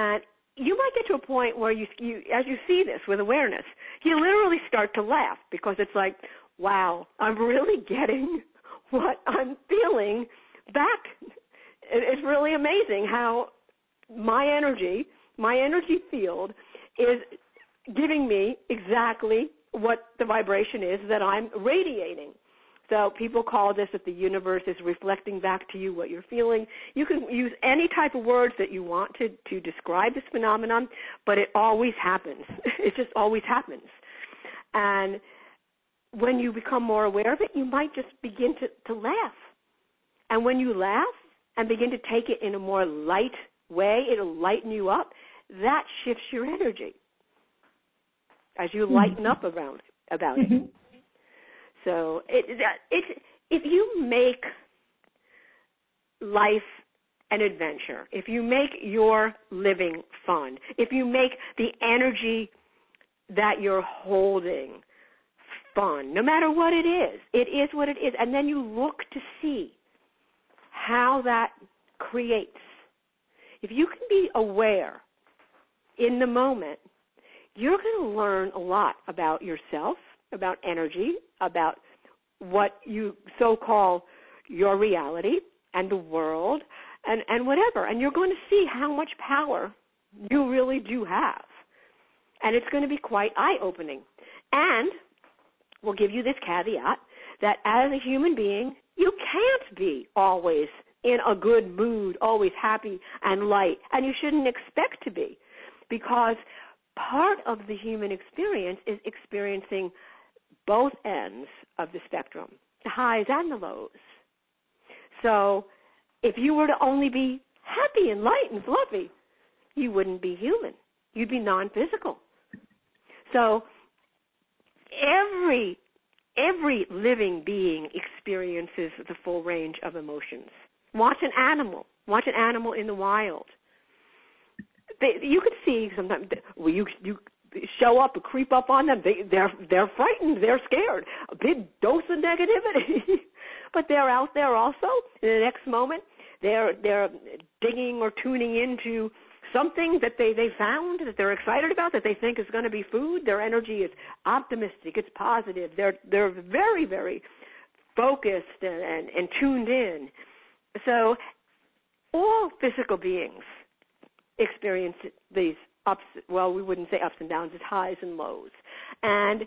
S2: you might get to a point where you as you see this with awareness, you literally start to laugh because it's like, wow, I'm really getting what I'm feeling back. It's really amazing how my energy field is giving me exactly what the vibration is that I'm radiating. So people call this that the universe is reflecting back to you what you're feeling. You can use any type of words that you want to describe this phenomenon, but it always happens. It just always happens. And when you become more aware of it, you might just begin to laugh. And when you laugh and begin to take it in a more light way, it'll lighten you up. That shifts your energy as you lighten up about it. So if you make life an adventure, if you make your living fun, if you make the energy that you're holding fun, no matter what it is what it is, and then you look to see how that creates. If you can be aware in the moment, you're going to learn a lot about yourself, about energy, about what you so-call your reality and the world and whatever. And you're going to see how much power you really do have. And it's going to be quite eye-opening. And we'll give you this caveat that as a human being, you can't be always in a good mood, always happy and light, and you shouldn't expect to be, because part of the human experience is experiencing both ends of the spectrum, the highs and the lows. So if you were to only be happy and light and fluffy, you wouldn't be human. You'd be non-physical. So every living being experiences the full range of emotions. Watch an animal in the wild. You could see sometimes you show up, creep up on them. They're frightened. They're scared. A big dose of negativity, but they're out there also. In the next moment, they're digging or tuning into something that they found that they're excited about, that they think is going to be food. Their energy is optimistic. It's positive. They're very, very focused and tuned in. So all physical beings experience these ups, well, we wouldn't say ups and downs, it's highs and lows. And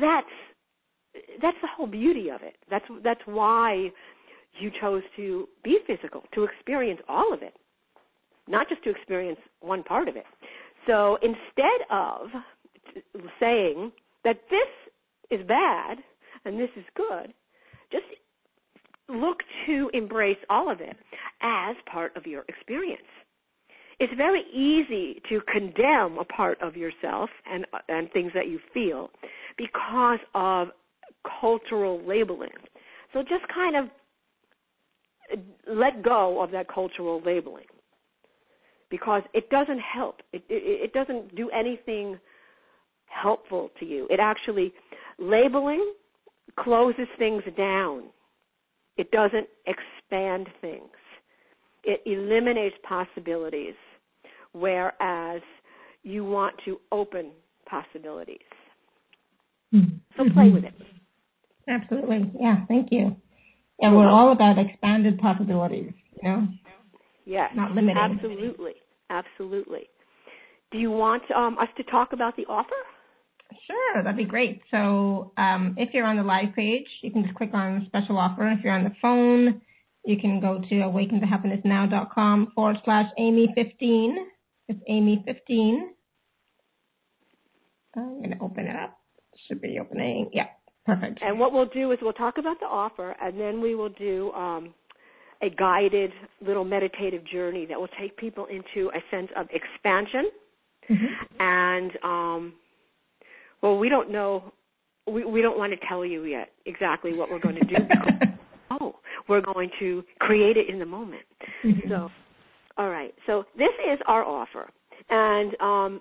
S2: that's the whole beauty of it. That's why you chose to be physical, to experience all of it, not just to experience one part of it. So instead of saying that this is bad and this is good, just look to embrace all of it as part of your experience. It's very easy to condemn a part of yourself and things that you feel because of cultural labeling. So just kind of let go of that cultural labeling because it doesn't help. It doesn't do anything helpful to you. It actually, labeling closes things down. It doesn't expand things. It eliminates possibilities, whereas you want to open possibilities. So play with it.
S1: Absolutely. Yeah, thank you. And we're all about expanded possibilities, you know?
S2: Yes.
S1: Not limiting.
S2: Absolutely. Do you want us to talk about the offer?
S1: Sure, that'd be great. So if you're on the live page, you can just click on special offer. If you're on the phone, you can go to awakentohappinessnow.com/Amy15. It's Amy15. I'm going to open it up. It should be opening. Yeah, perfect.
S2: And what we'll do is we'll talk about the offer, and then we will do a guided little meditative journey that will take people into a sense of expansion. And, well, we don't know. We don't want to tell you yet exactly what we're going to do because, we're going to create it in the moment. So, all right. So this is our offer. And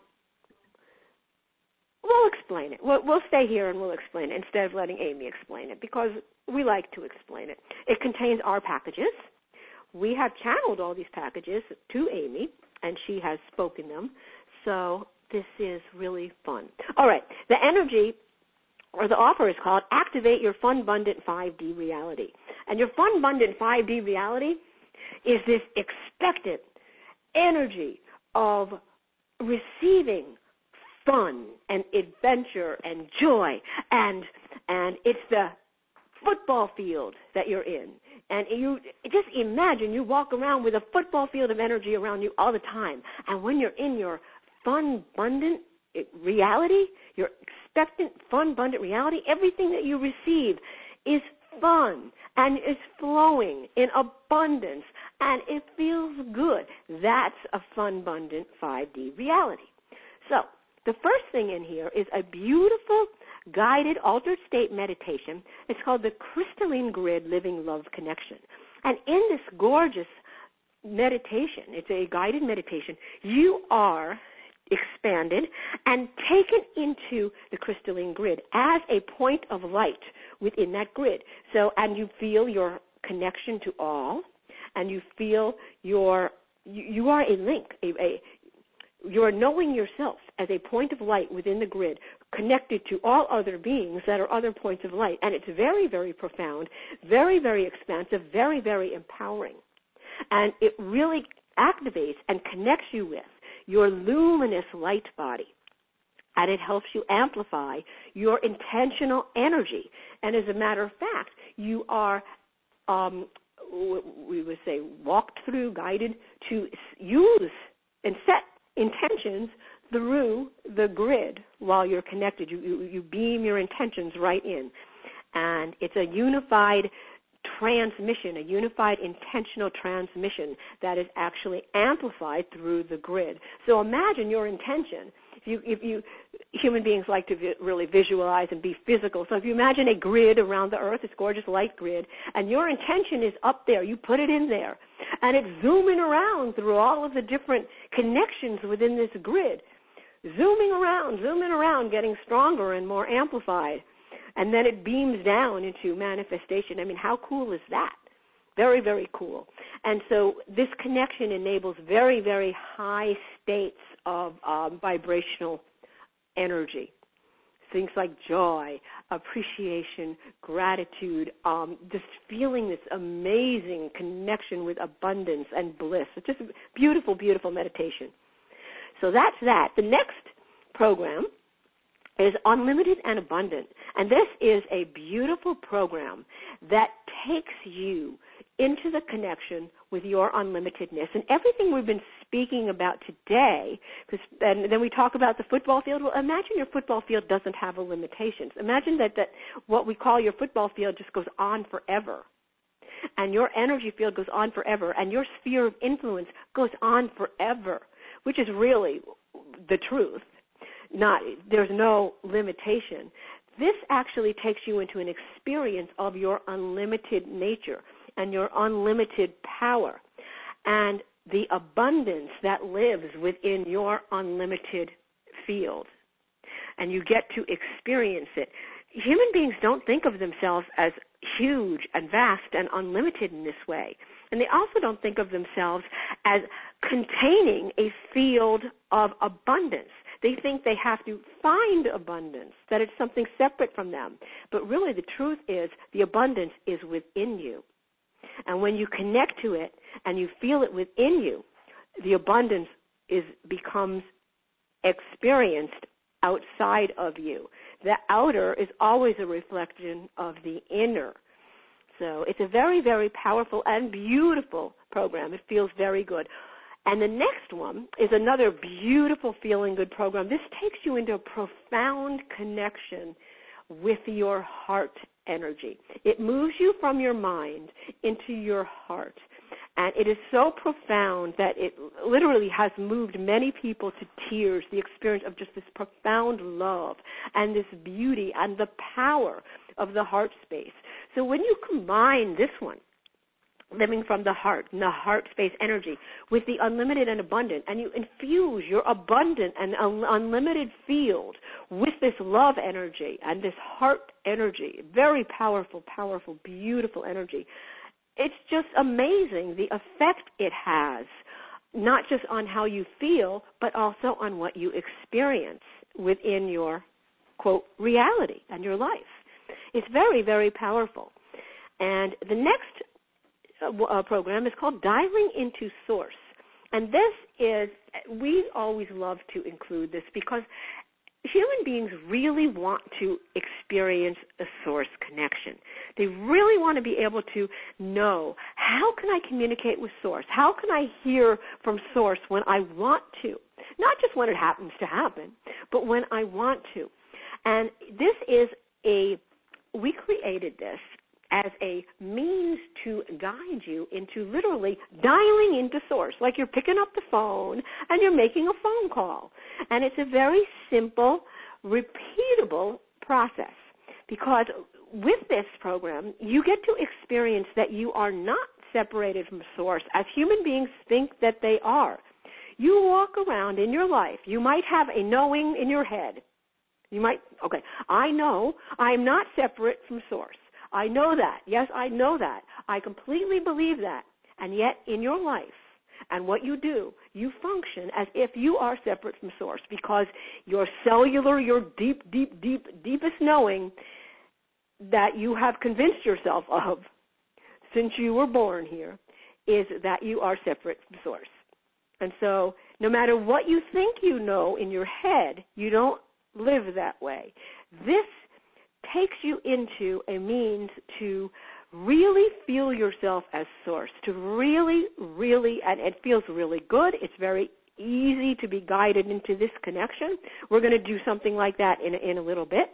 S2: we'll explain it. We'll stay here and we'll explain it instead of letting Amy explain it because we like to explain it. It contains our packages. We have channeled all these packages to Amy, and she has spoken them. So this is really fun. All right, the energy or the offer is called Activate Your Funbundant 5D Reality. And your Funbundant 5D reality is this expectant energy of receiving fun and adventure and joy, and it's the football field that you're in. And you just imagine you walk around with a football field of energy around you all the time. And when you're in your fun-abundant reality, your expectant, fun-abundant reality, everything that you receive is fun and is flowing in abundance, and it feels good. That's a fun-abundant 5D reality. So the first thing in here is a beautiful guided altered state meditation. It's called the Crystalline Grid Living Love Connection. And in this gorgeous meditation, it's a guided meditation, you are expanded and taken into the crystalline grid as a point of light within that grid. So, and you feel your connection to all, and you feel you are a link, you are knowing yourself as a point of light within the grid, connected to all other beings that are other points of light. And it's very, very profound, very, very expansive, very, very empowering. And it really activates and connects you with your luminous light body. And it helps you amplify your intentional energy. And as a matter of fact, you are, we would say, walked through, guided to use and set intentions through the grid while you're connected. You beam your intentions right in. And it's a unified transmission, a unified intentional transmission that is actually amplified through the grid. So imagine your intention. If you human beings like to really visualize and be physical. So if you imagine a grid around the earth, this gorgeous light grid, and your intention is up there, you put it in there, and it's zooming around through all of the different connections within this grid, zooming around, getting stronger and more amplified. And then it beams down into manifestation. I mean, how cool is that? Very, very cool. And so this connection enables very, very high states of vibrational energy. Things like joy, appreciation, gratitude, just feeling this amazing connection with abundance and bliss. It's just a beautiful, beautiful meditation. So that's that. The next program is Unlimited and Abundant. And this is a beautiful program that takes you into the connection with your unlimitedness. And everything we've been speaking about today, and then we talk about the football field. Well, imagine your football field doesn't have limitations. Imagine that what we call your football field just goes on forever. And your energy field goes on forever. And your sphere of influence goes on forever, which is really the truth. There's no limitation. This actually takes you into an experience of your unlimited nature and your unlimited power and the abundance that lives within your unlimited field. And you get to experience it. Human beings don't think of themselves as huge and vast and unlimited in this way. And they also don't think of themselves as containing a field of abundance. They think they have to find abundance, that it's something separate from them. But really the truth is the abundance is within you. And when you connect to it and you feel it within you, the abundance becomes experienced outside of you. The outer is always a reflection of the inner. So it's a very, very powerful and beautiful program. It feels very good. And the next one is another beautiful feeling good program. This takes you into a profound connection with your heart energy. It moves you from your mind into your heart. And it is so profound that it literally has moved many people to tears, the experience of just this profound love and this beauty and the power of the heart space. So when you combine this one, living from the heart and the heart space energy with the unlimited and abundant, and you infuse your abundant and unlimited field with this love energy and this heart energy, very powerful, powerful, beautiful energy. It's just amazing the effect it has not just on how you feel, but also on what you experience within your, quote, reality and your life. It's very, very powerful. And the next program is called Dialing into Source. And this is, we always love to include this because human beings really want to experience a source connection. They really want to be able to know, how can I communicate with source? How can I hear from source when I want to? Not just when it happens to happen, but when I want to. And we created this as a means to guide you into literally dialing into source, like you're picking up the phone and you're making a phone call. And it's a very simple, repeatable process, because with this program, you get to experience that you are not separated from source as human beings think that they are. You walk around in your life. You might have a knowing in your head. I know I'm not separate from source. I know that. Yes, I know that. I completely believe that. And yet in your life and what you do, you function as if you are separate from source, because your cellular, your deepest knowing that you have convinced yourself of since you were born here is that you are separate from source. And so no matter what you think you know in your head, you don't live that way. This takes you into a means to really feel yourself as source, to really, and it feels really good. It's very easy to be guided into this connection. We're going to do something like that in a little bit.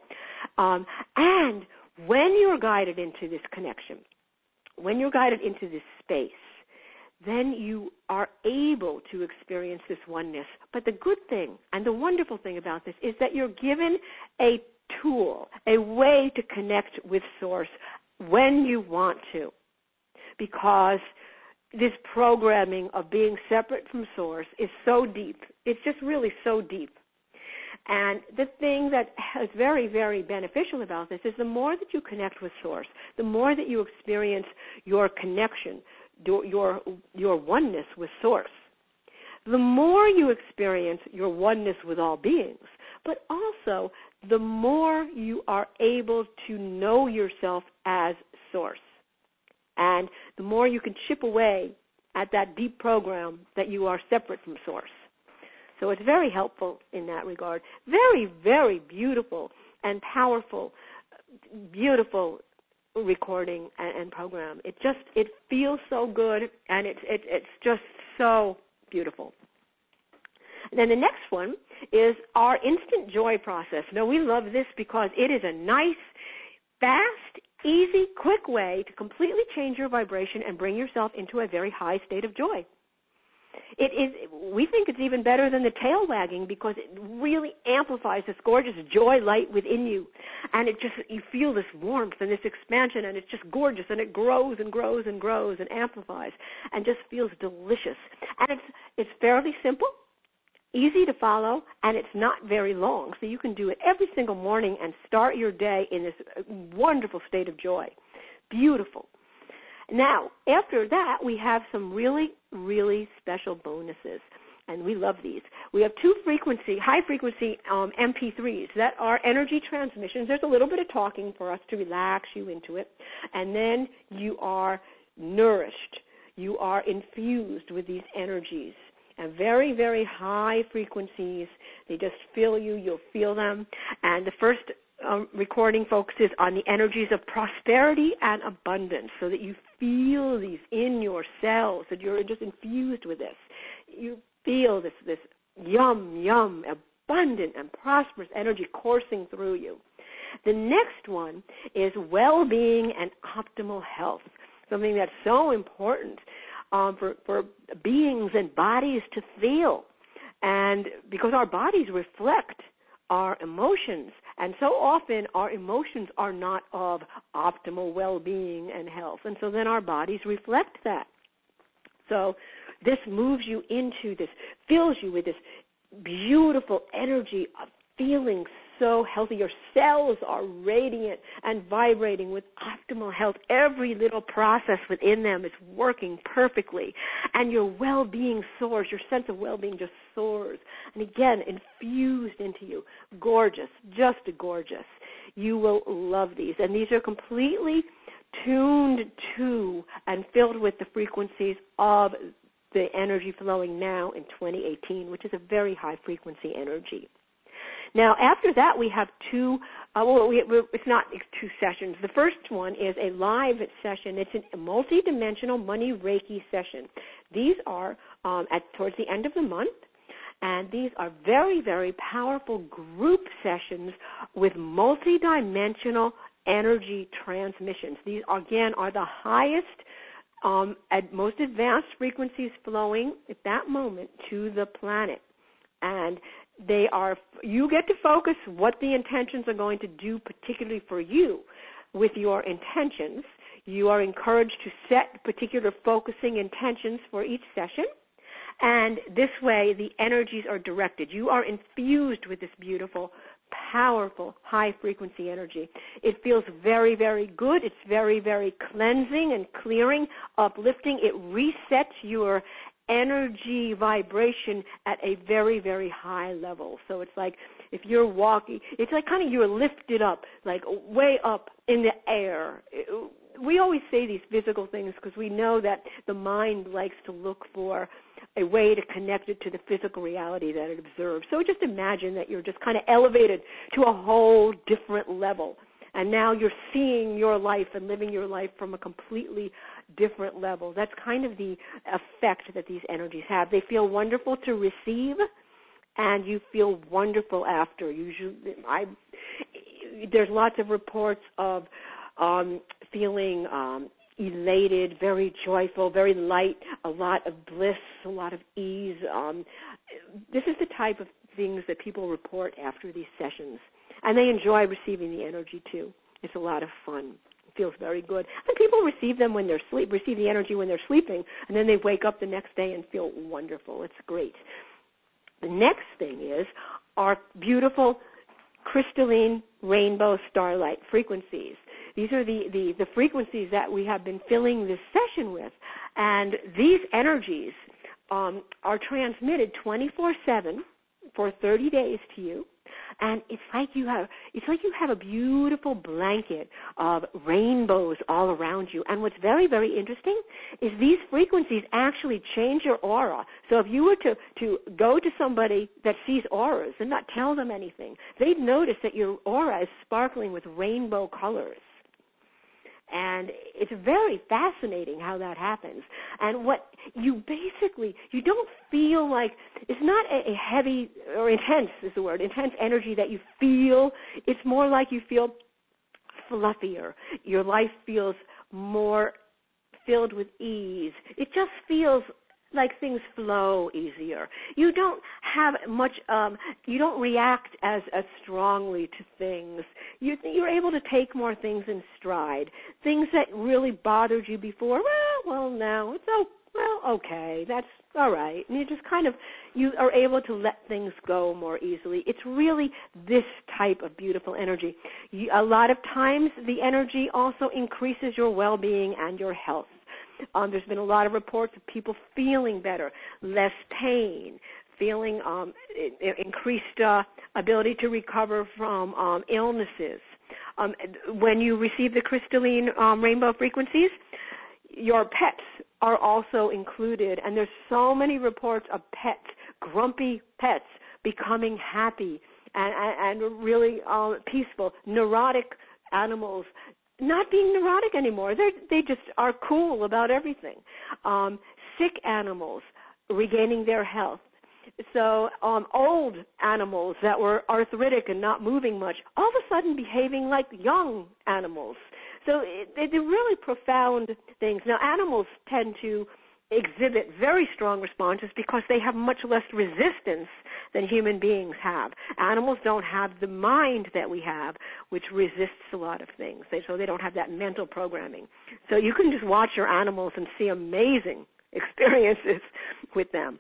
S2: And when you're guided into this connection, when you're guided into this space, then you are able to experience this oneness. But the good thing and the wonderful thing about this is that you're given a tool, a way to connect with source when you want to, because this programming of being separate from source is so deep. It's just really so deep. And the thing that is very, very beneficial about this is the more that you connect with source, the more that you experience your connection, your oneness with source, the more you experience your oneness with all beings, but also the more you are able to know yourself as source. And the more you can chip away at that deep program that you are separate from source. So it's very helpful in that regard. Very, very beautiful and powerful, beautiful recording and program. It feels so good, and it's just so beautiful. And then the next one is our instant joy process. Now, we love this because it is a nice, fast, easy, quick way to completely change your vibration and bring yourself into a very high state of joy. We think it's even better than the tail wagging because it really amplifies this gorgeous joy light within you. And you feel this warmth and this expansion, and it's just gorgeous, and it grows and grows and grows and amplifies and just feels delicious. And it's fairly simple, easy to follow, and it's not very long. So you can do it every single morning and start your day in this wonderful state of joy. Beautiful. Now, after that, we have some really, really special bonuses, and we love these. We have two high-frequency MP3s that are energy transmissions. There's a little bit of talking for us to relax you into it, and then you are nourished. You are infused with these energies, and very, very high frequencies. They just fill you. You'll feel them. And the first recording focuses on the energies of prosperity and abundance, so that you feel these in your cells, that you're just infused with this. You feel this yum, abundant and prosperous energy coursing through you. The next one is well-being and optimal health, something that's so important for beings and bodies to feel, and because our bodies reflect our emotions, and so often our emotions are not of optimal well-being and health, and so then our bodies reflect that. So this moves you into this, fills you with this beautiful energy of feeling so healthy. Your cells are radiant and vibrating with optimal health. Every little process within them is working perfectly. And your well-being soars. Your sense of well-being just soars. And again, infused into you. Gorgeous, just gorgeous. You will love these. And these are completely tuned to and filled with the frequencies of the energy flowing now in 2018, which is a very high frequency energy. Now, after that, we have it's not two sessions. The first one is a live session. It's a multi-dimensional money Reiki session. These are towards the end of the month, and these are very, very powerful group sessions with multi-dimensional energy transmissions. These, again, are the highest at most advanced frequencies flowing at that moment to the planet. And you get to focus what the intentions are going to do, particularly for you with your intentions. You are encouraged to set particular focusing intentions for each session. And this way, the energies are directed. You are infused with this beautiful, powerful, high-frequency energy. It feels very, very good. It's very, very cleansing and clearing, uplifting. It resets your energy vibration at a very, very high level. So it's like if you're walking, it's like kind of you're lifted up, like way up in the air. We always say these physical things because we know that the mind likes to look for a way to connect it to the physical reality that it observes. So just imagine that you're just kind of elevated to a whole different level. And now you're seeing your life and living your life from a completely different level. That's kind of the effect that these energies have. They feel wonderful to receive, and you feel wonderful after. Usually, there's lots of reports of feeling elated, very joyful, very light, a lot of bliss, a lot of ease. This is the type of things that people report after these sessions. And they enjoy receiving the energy, too. It's a lot of fun. It feels very good. And people receive them when they're receive the energy when they're sleeping, and then they wake up the next day and feel wonderful. It's great. The next thing is our beautiful crystalline rainbow starlight frequencies. These are the frequencies that we have been filling this session with. And these energies are transmitted 24/7 for 30 days to you. And it's like you have a beautiful blanket of rainbows all around you. And what's very, very interesting is these frequencies actually change your aura. So if you were to go to somebody that sees auras and not tell them anything, they'd notice that your aura is sparkling with rainbow colors. And it's very fascinating how that happens. And what you don't feel like, it's not a heavy, or intense is the word, intense energy that you feel. It's more like you feel fluffier. Your life feels more filled with ease. It just feels like things flow easier. You don't have much, you don't react as strongly to things. You're able to take more things in stride. Things that really bothered you before, now it's okay, that's all right. And you are able to let things go more easily. It's really this type of beautiful energy. A lot of times the energy also increases your well-being and your health. There's been a lot of reports of people feeling better, less pain, feeling increased ability to recover from illnesses. When you receive the crystalline rainbow frequencies, your pets are also included, and there's so many reports of pets, grumpy pets, becoming happy and really peaceful, neurotic animals not being neurotic anymore. They just are cool about everything. Sick animals regaining their health. So old animals that were arthritic and not moving much, all of a sudden behaving like young animals. So they're really profound things. Now, animals tend to exhibit very strong responses because they have much less resistance than human beings have. Animals don't have the mind that we have, which resists a lot of things. So they don't have that mental programming. So you can just watch your animals and see amazing experiences with them.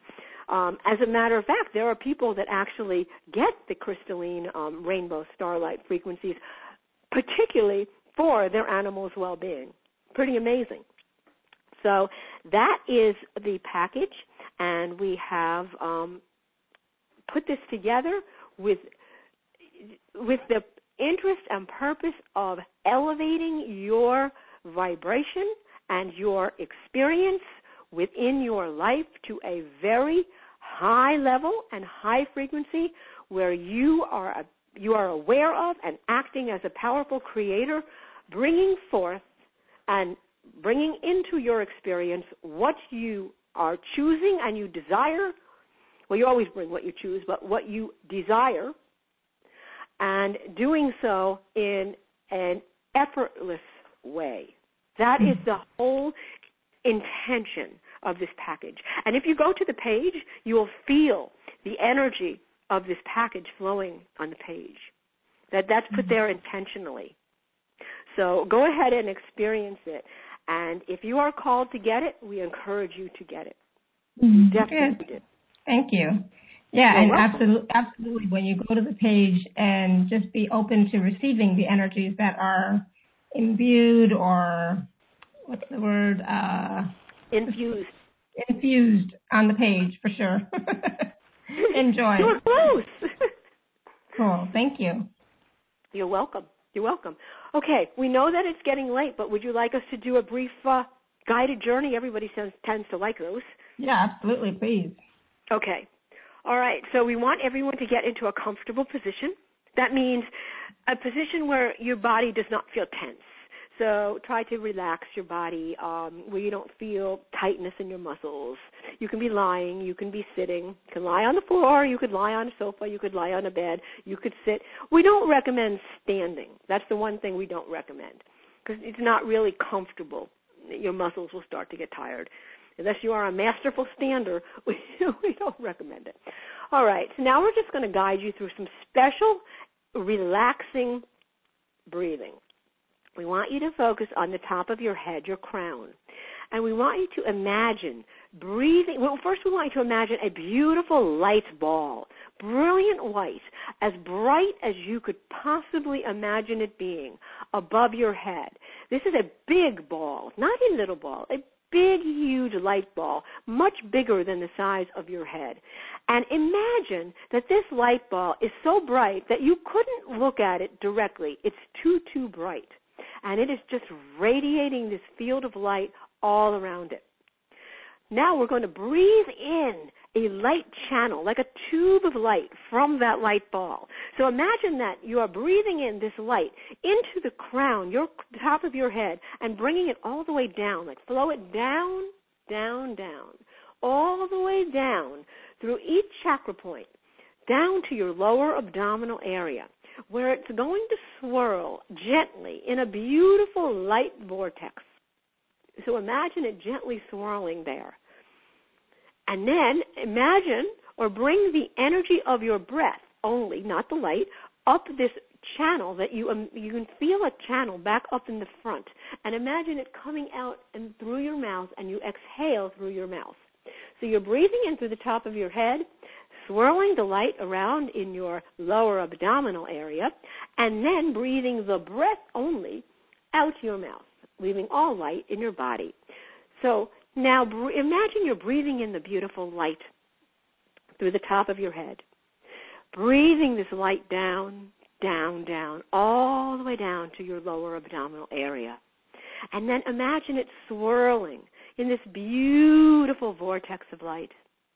S2: As a matter of fact, there are people that actually get the crystalline rainbow starlight frequencies, particularly for their animals' well-being. Pretty amazing. So that is the package, and we have put this together with the interest and purpose of elevating your vibration and your experience within your life to a very high level and high frequency where you are aware of and acting as a powerful creator, bringing forth and bringing into your experience what you are choosing and you desire. Well, you always bring what you choose, but what you desire, and doing so in an effortless way. That is the whole intention of this package. And if you go to the page, you will feel the energy of this package flowing on the page. That's put there intentionally. So go ahead and experience it. And if you are called to get it, we encourage you to get it. You definitely do.
S1: Thank you. Yeah, and absolutely. When you go to the page, and just be open to receiving the energies that are imbued, or what's the word? Infused on the page, for sure. Enjoy.
S2: You're close.
S1: Cool. Thank you.
S2: You're welcome. You're welcome. Okay, we know that it's getting late, but would you like us to do a brief guided journey? Everybody tends to like those.
S1: Yeah, absolutely. Please.
S2: Okay. All right. So we want everyone to get into a comfortable position. That means a position where your body does not feel tense. So try to relax your body where you don't feel tightness in your muscles. You can be lying. You can be sitting. You can lie on the floor. You could lie on a sofa. You could lie on a bed. You could sit. We don't recommend standing. That's the one thing we don't recommend because it's not really comfortable. Your muscles will start to get tired. Unless you are a masterful stander, we don't recommend it. All right, so now we're just going to guide you through some special relaxing breathing. We want you to focus on the top of your head, your crown. And we want you to imagine breathing. Well, first we want you to imagine a beautiful light ball, brilliant white, as bright as you could possibly imagine it being above your head. This is a big ball, not a little ball, a big, huge light ball, much bigger than the size of your head. And imagine that this light ball is so bright that you couldn't look at it directly. It's too bright. And it is just radiating this field of light all around it. Now we're going to breathe in a light channel, like a tube of light from that light ball. So imagine that you are breathing in this light into the crown, the top of your head, and bringing it all the way down, like flow it down, down, down, all the way down through each chakra point, down to your lower abdominal area, where it's going to swirl gently in a beautiful light vortex. So imagine it gently swirling there. And then imagine or bring the energy of your breath only, not the light, up this channel that you can feel a channel back up in the front. And imagine it coming out and through your mouth, and you exhale through your mouth. So you're breathing in through the top of your head, swirling the light around in your lower abdominal area, and then breathing the breath only out your mouth, leaving all light in your body. So now imagine you're breathing in the beautiful light through the top of your head, breathing this light down, down, down, all the way down to your lower abdominal area. And then imagine it swirling in this beautiful vortex of light.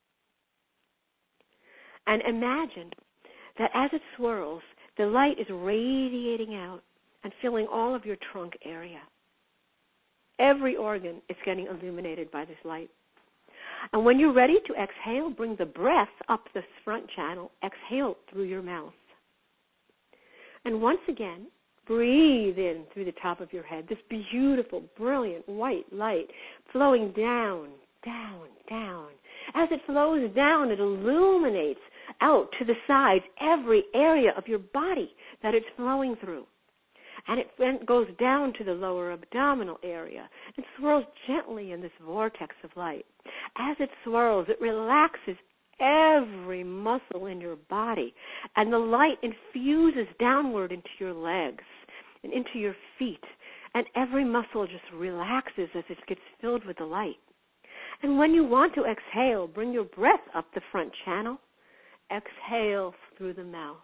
S2: And imagine that as it swirls, the light is radiating out and filling all of your trunk area. Every organ is getting illuminated by this light. And when you're ready to exhale, bring the breath up this front channel. Exhale through your mouth. And once again, breathe in through the top of your head, this beautiful, brilliant white light flowing down, down, down. As it flows down, it illuminates out to the sides every area of your body that it's flowing through. And it then goes down to the lower abdominal area and swirls gently in this vortex of light. As it swirls, it relaxes every muscle in your body. And the light infuses downward into your legs and into your feet. And every muscle just relaxes as it gets filled with the light. And when you want to exhale, bring your breath up the front channel. Exhale through the mouth.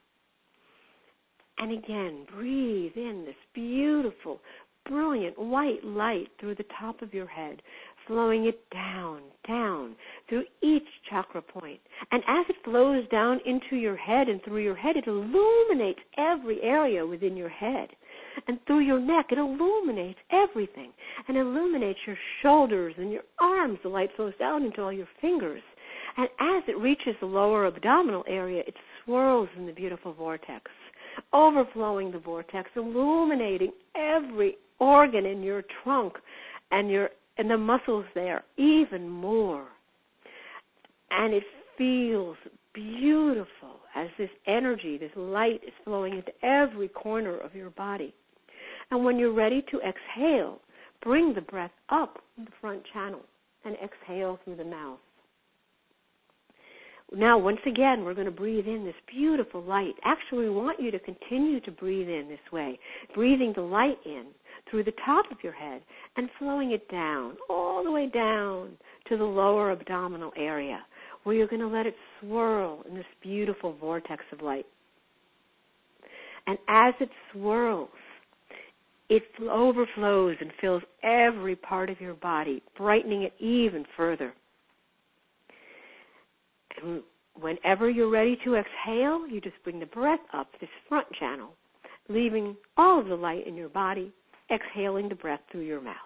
S2: And again, breathe in this beautiful, brilliant white light through the top of your head, flowing it down, down, through each chakra point. And as it flows down into your head and through your head, it illuminates every area within your head. And through your neck, it illuminates everything. And illuminates your shoulders and your arms. The light flows down into all your fingers. And as it reaches the lower abdominal area, it swirls in the beautiful vortex, overflowing the vortex, illuminating every organ in your trunk and the muscles there even more. And it feels beautiful as this energy, this light is flowing into every corner of your body. And when you're ready to exhale, bring the breath up the front channel and exhale through the mouth. Now, once again, we're going to breathe in this beautiful light. Actually, we want you to continue to breathe in this way, breathing the light in through the top of your head and flowing it down, all the way down to the lower abdominal area, where you're going to let it swirl in this beautiful vortex of light. And as it swirls, it overflows and fills every part of your body, brightening it even further. And whenever you're ready to exhale, you just bring the breath up this front channel, leaving all of the light in your body, exhaling the breath through your mouth.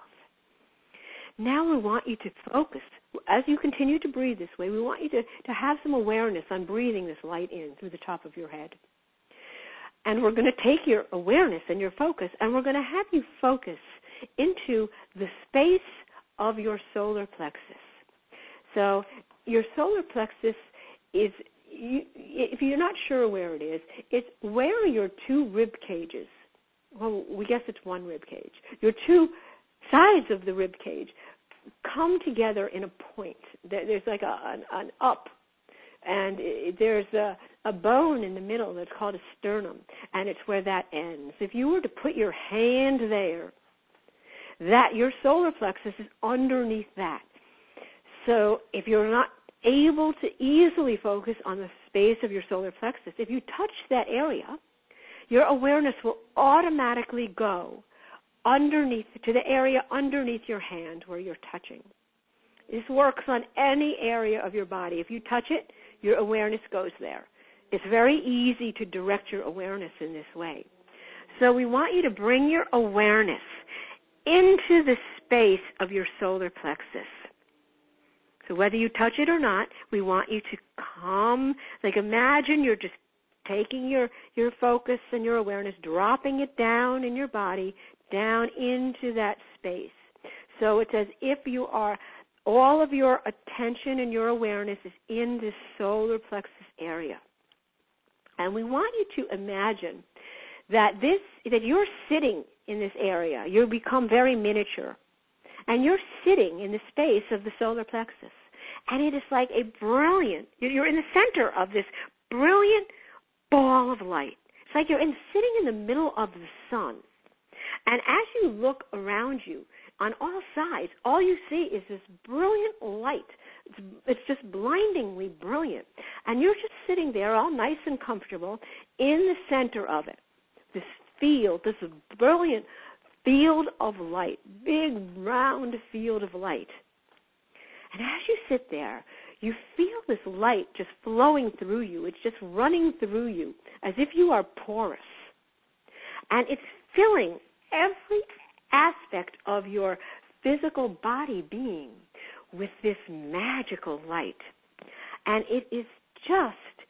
S2: Now we want you to focus. As you continue to breathe this way, we want you to have some awareness on breathing this light in through the top of your head. And we're going to take your awareness and your focus, and we're going to have you focus into the space of your solar plexus. So your solar plexus is, if you're not sure where it is, it's where your two rib cages, well, we guess it's one rib cage, your two sides of the rib cage come together in a point. There's like an up, and there's a bone in the middle that's called a sternum, and it's where that ends. If you were to put your hand there, that your solar plexus is underneath that. So if you're not able to easily focus on the space of your solar plexus, if you touch that area, your awareness will automatically go underneath, to the area underneath your hand where you're touching. This works on any area of your body. If you touch it, your awareness goes there. It's very easy to direct your awareness in this way. So we want you to bring your awareness into the space of your solar plexus. So whether you touch it or not, we want you to come, like imagine you're just taking your focus and your awareness, dropping it down in your body, down into that space. So it's as if you are, all of your attention and your awareness is in this solar plexus area. And we want you to imagine that you're sitting in this area. You become very miniature. And you're sitting in the space of the solar plexus. And it is like a brilliant, you're in the center of this brilliant ball of light. It's like you're sitting in the middle of the sun. And as you look around you, on all sides, all you see is this brilliant light. It's just blindingly brilliant. And you're just sitting there all nice and comfortable in the center of it. This field, this brilliant field of light, big round field of light. And as you sit there, you feel this light just flowing through you. It's just running through you as if you are porous. And it's filling every aspect of your physical body being with this magical light. And it is just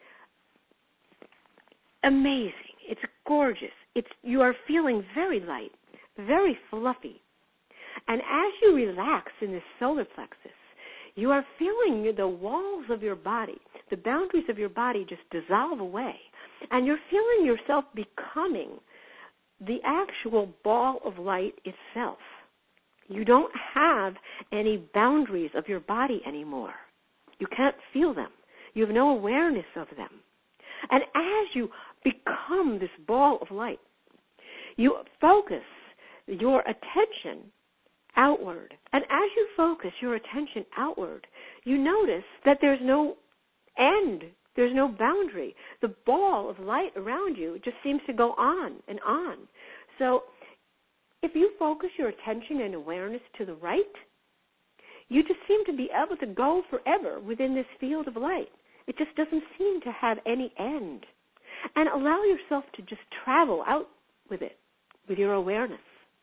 S2: amazing. It's gorgeous. You are feeling very light, very fluffy. And as you relax in this solar plexus, you are feeling the walls of your body, the boundaries of your body just dissolve away. And you're feeling yourself becoming the actual ball of light itself. You don't have any boundaries of your body anymore. You can't feel them. You have no awareness of them. And as you become this ball of light, you focus your attention outward. And as you focus your attention outward, you notice that there's no end. There's no boundary. The ball of light around you just seems to go on and on. So if you focus your attention and awareness to the right, you just seem to be able to go forever within this field of light. It just doesn't seem to have any end. And allow yourself to just travel out with it, with your awareness.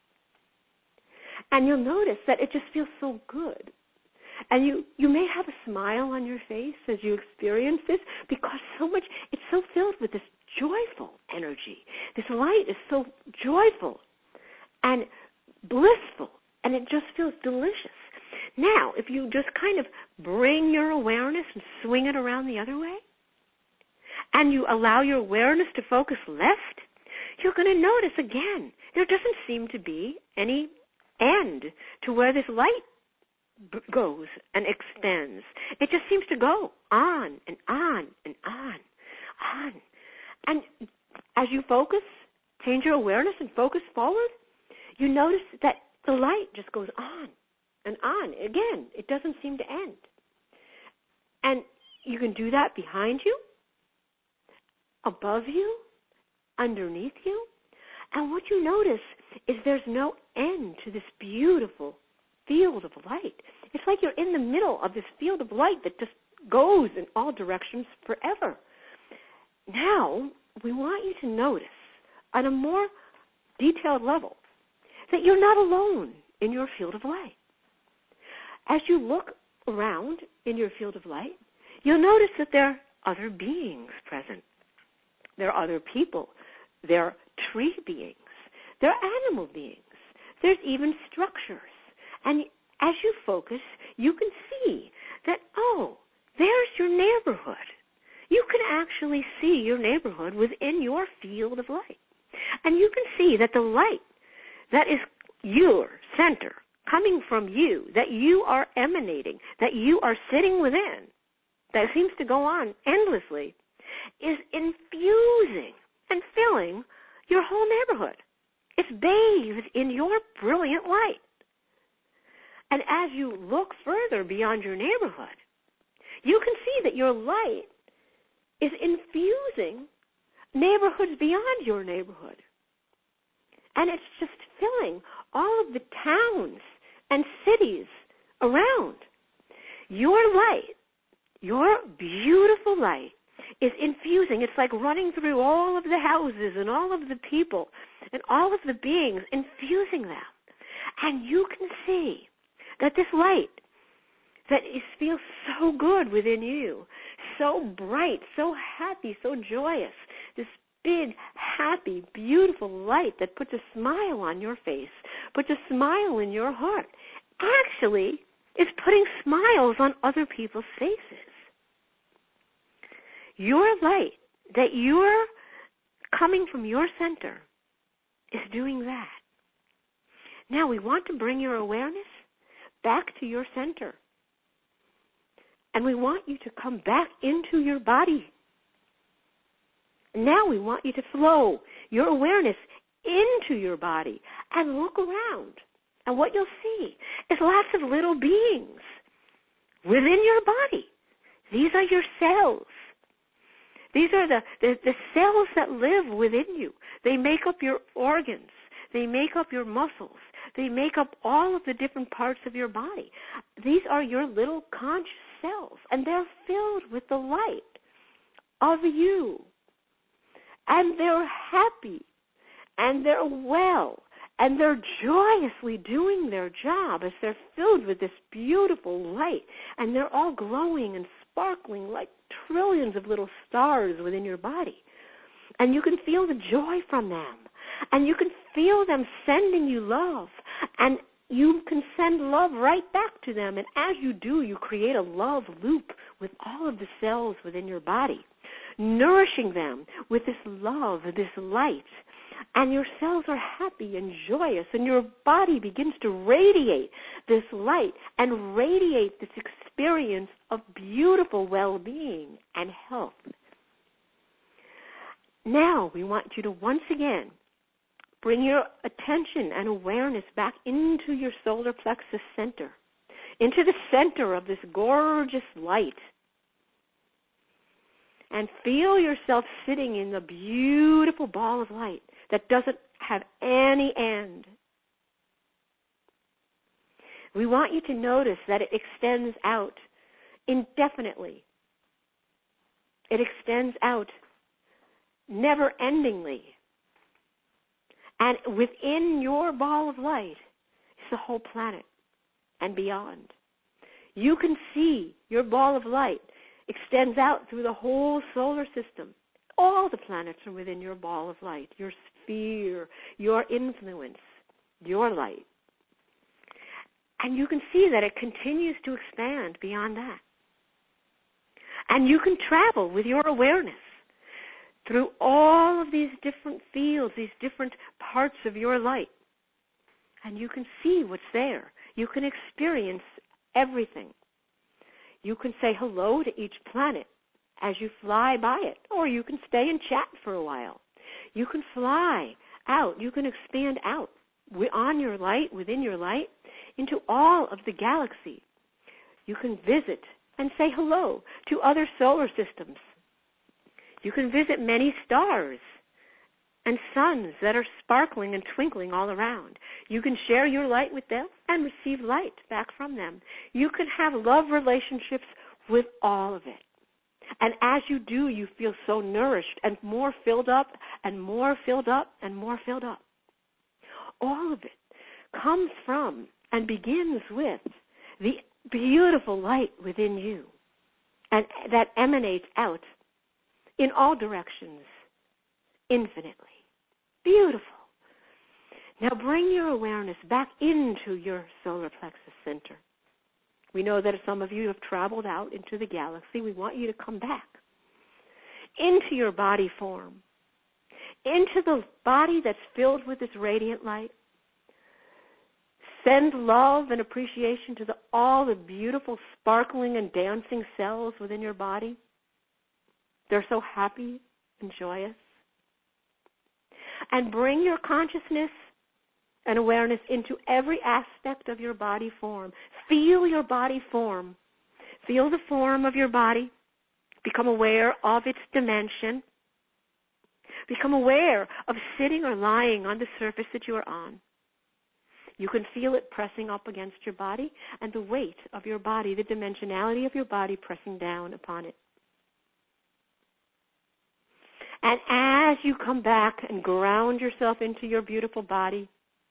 S2: And you'll notice that it just feels so good. And you may have a smile on your face as you experience this, because it's so filled with this joyful energy. This light is so joyful and blissful, and it just feels delicious. Now, if you just kind of bring your awareness and swing it around the other way, and you allow your awareness to focus left, you're going to notice again, there doesn't seem to be any end to where this light goes and extends. It just seems to go on and on and on. And as you focus, change your awareness and focus forward, you notice that the light just goes on and on. Again, it doesn't seem to end. And you can do that behind you, above you, underneath you. And what you notice is there's no end to this beautiful field of light. It's like you're in the middle of this field of light that just goes in all directions forever. Now, we want you to notice on a more detailed level that you're not alone in your field of light. As you look around in your field of light, you'll notice that there are other beings present. There are other people. There are tree beings. There are animal beings. There's even structures. And as you focus, you can see that, oh, there's your neighborhood. You can actually see your neighborhood within your field of light. And you can see that the light that is your center, coming from you, that you are emanating, that you are sitting within, that seems to go on endlessly, is infusing and filling your whole neighborhood. It's bathed in your brilliant light. And as you look further beyond your neighborhood, you can see that your light is infusing neighborhoods beyond your neighborhood. And it's just filling all of the towns and cities around. Your light, your beautiful light, is infusing. It's like running through all of the houses and all of the people and all of the beings, infusing them. And you can see that this light that feels so good within you, so bright, so happy, so joyous, this big, happy, beautiful light that puts a smile on your face, puts a smile in your heart, actually is putting smiles on other people's faces. Your light, that you're coming from your center, is doing that. Now we want to bring your awareness back to your center. And we want you to come back into your body. Now we want you to flow your awareness into your body and look around. And what you'll see is lots of little beings within your body. These are your cells. These are the cells that live within you. They make up your organs. They make up your muscles. They make up all of the different parts of your body. These are your little conscious cells, and they're filled with the light of you. And they're happy, and they're well, and they're joyously doing their job as they're filled with this beautiful light, and they're all glowing and sparkling like trillions of little stars within your body. And you can feel the joy from them, and you can feel them sending you love, and you can send love right back to them. And as you do, you create a love loop with all of the cells within your body, nourishing them with this love, this light. And your cells are happy and joyous, and your body begins to radiate this light and radiate this experience of beautiful well-being and health. Now we want you to once again bring your attention and awareness back into your solar plexus center, into the center of this gorgeous light. And feel yourself sitting in the beautiful ball of light that doesn't have any end. We want you to notice that it extends out indefinitely. It extends out never-endingly. And within your ball of light is the whole planet and beyond. You can see your ball of light extends out through the whole solar system. All the planets are within your ball of light, your sphere, your influence, your light. And you can see that it continues to expand beyond that. And you can travel with your awareness through all of these different fields, these different parts of your light. And you can see what's there. You can experience everything. You can say hello to each planet as you fly by it, or you can stay and chat for a while. You can fly out. You can expand out on your light, within your light, into all of the galaxy. You can visit and say hello to other solar systems. You can visit many stars and suns that are sparkling and twinkling all around. You can share your light with them and receive light back from them. You can have love relationships with all of it. And as you do, you feel so nourished and more filled up and more filled up and more filled up. All of it comes from and begins with the beautiful light within you, and that emanates out in all directions, infinitely. Beautiful. Now bring your awareness back into your solar plexus center. We know that some of you have traveled out into the galaxy. We want you to come back into your body form, into the body that's filled with this radiant light. Send love and appreciation to all the beautiful sparkling and dancing cells within your body. They're so happy and joyous. And bring your consciousness and awareness into every aspect of your body form. Feel your body form. Feel the form of your body. Become aware of its dimension. Become aware of sitting or lying on the surface that you are on. You can feel it pressing up against your body and the weight of your body, the dimensionality of your body pressing down upon it. And as you come back and ground yourself into your beautiful body,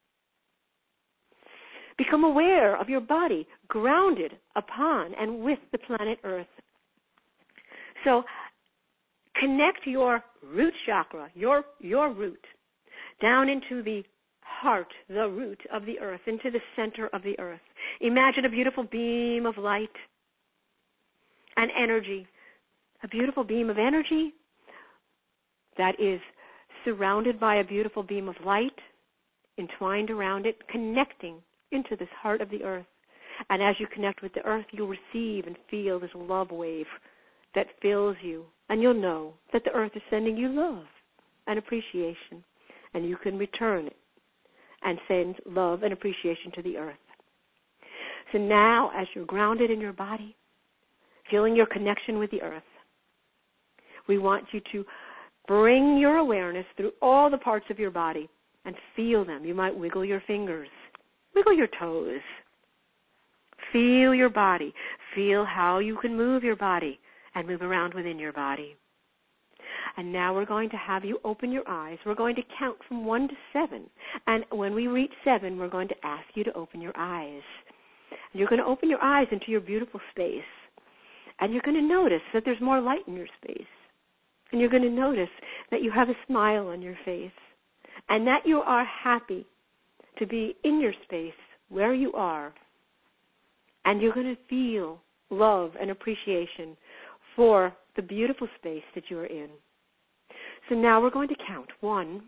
S2: become aware of your body grounded upon and with the planet Earth. So connect your root chakra, your root, down into the heart, the root of the earth, into the center of the earth. Imagine a beautiful beam of light and energy, a beautiful beam of energy that is surrounded by a beautiful beam of light, entwined around it, connecting into this heart of the earth. And as you connect with the earth, you'll receive and feel this love wave that fills you. And you'll know that the earth is sending you love and appreciation. And you can return it and send love and appreciation to the earth. So now, as you're grounded in your body, feeling your connection with the earth, we want you to bring your awareness through all the parts of your body and feel them. You might wiggle your fingers, wiggle your toes. Feel your body. Feel how you can move your body and move around within your body. And now we're going to have you open your eyes. We're going to count from 1 to 7. And when we reach 7, we're going to ask you to open your eyes. And you're going to open your eyes into your beautiful space. And you're going to notice that there's more light in your space. And you're going to notice that you have a smile on your face. And that you are happy to be in your space where you are. And you're going to feel love and appreciation for the beautiful space that you are in. So now we're going to count. 1,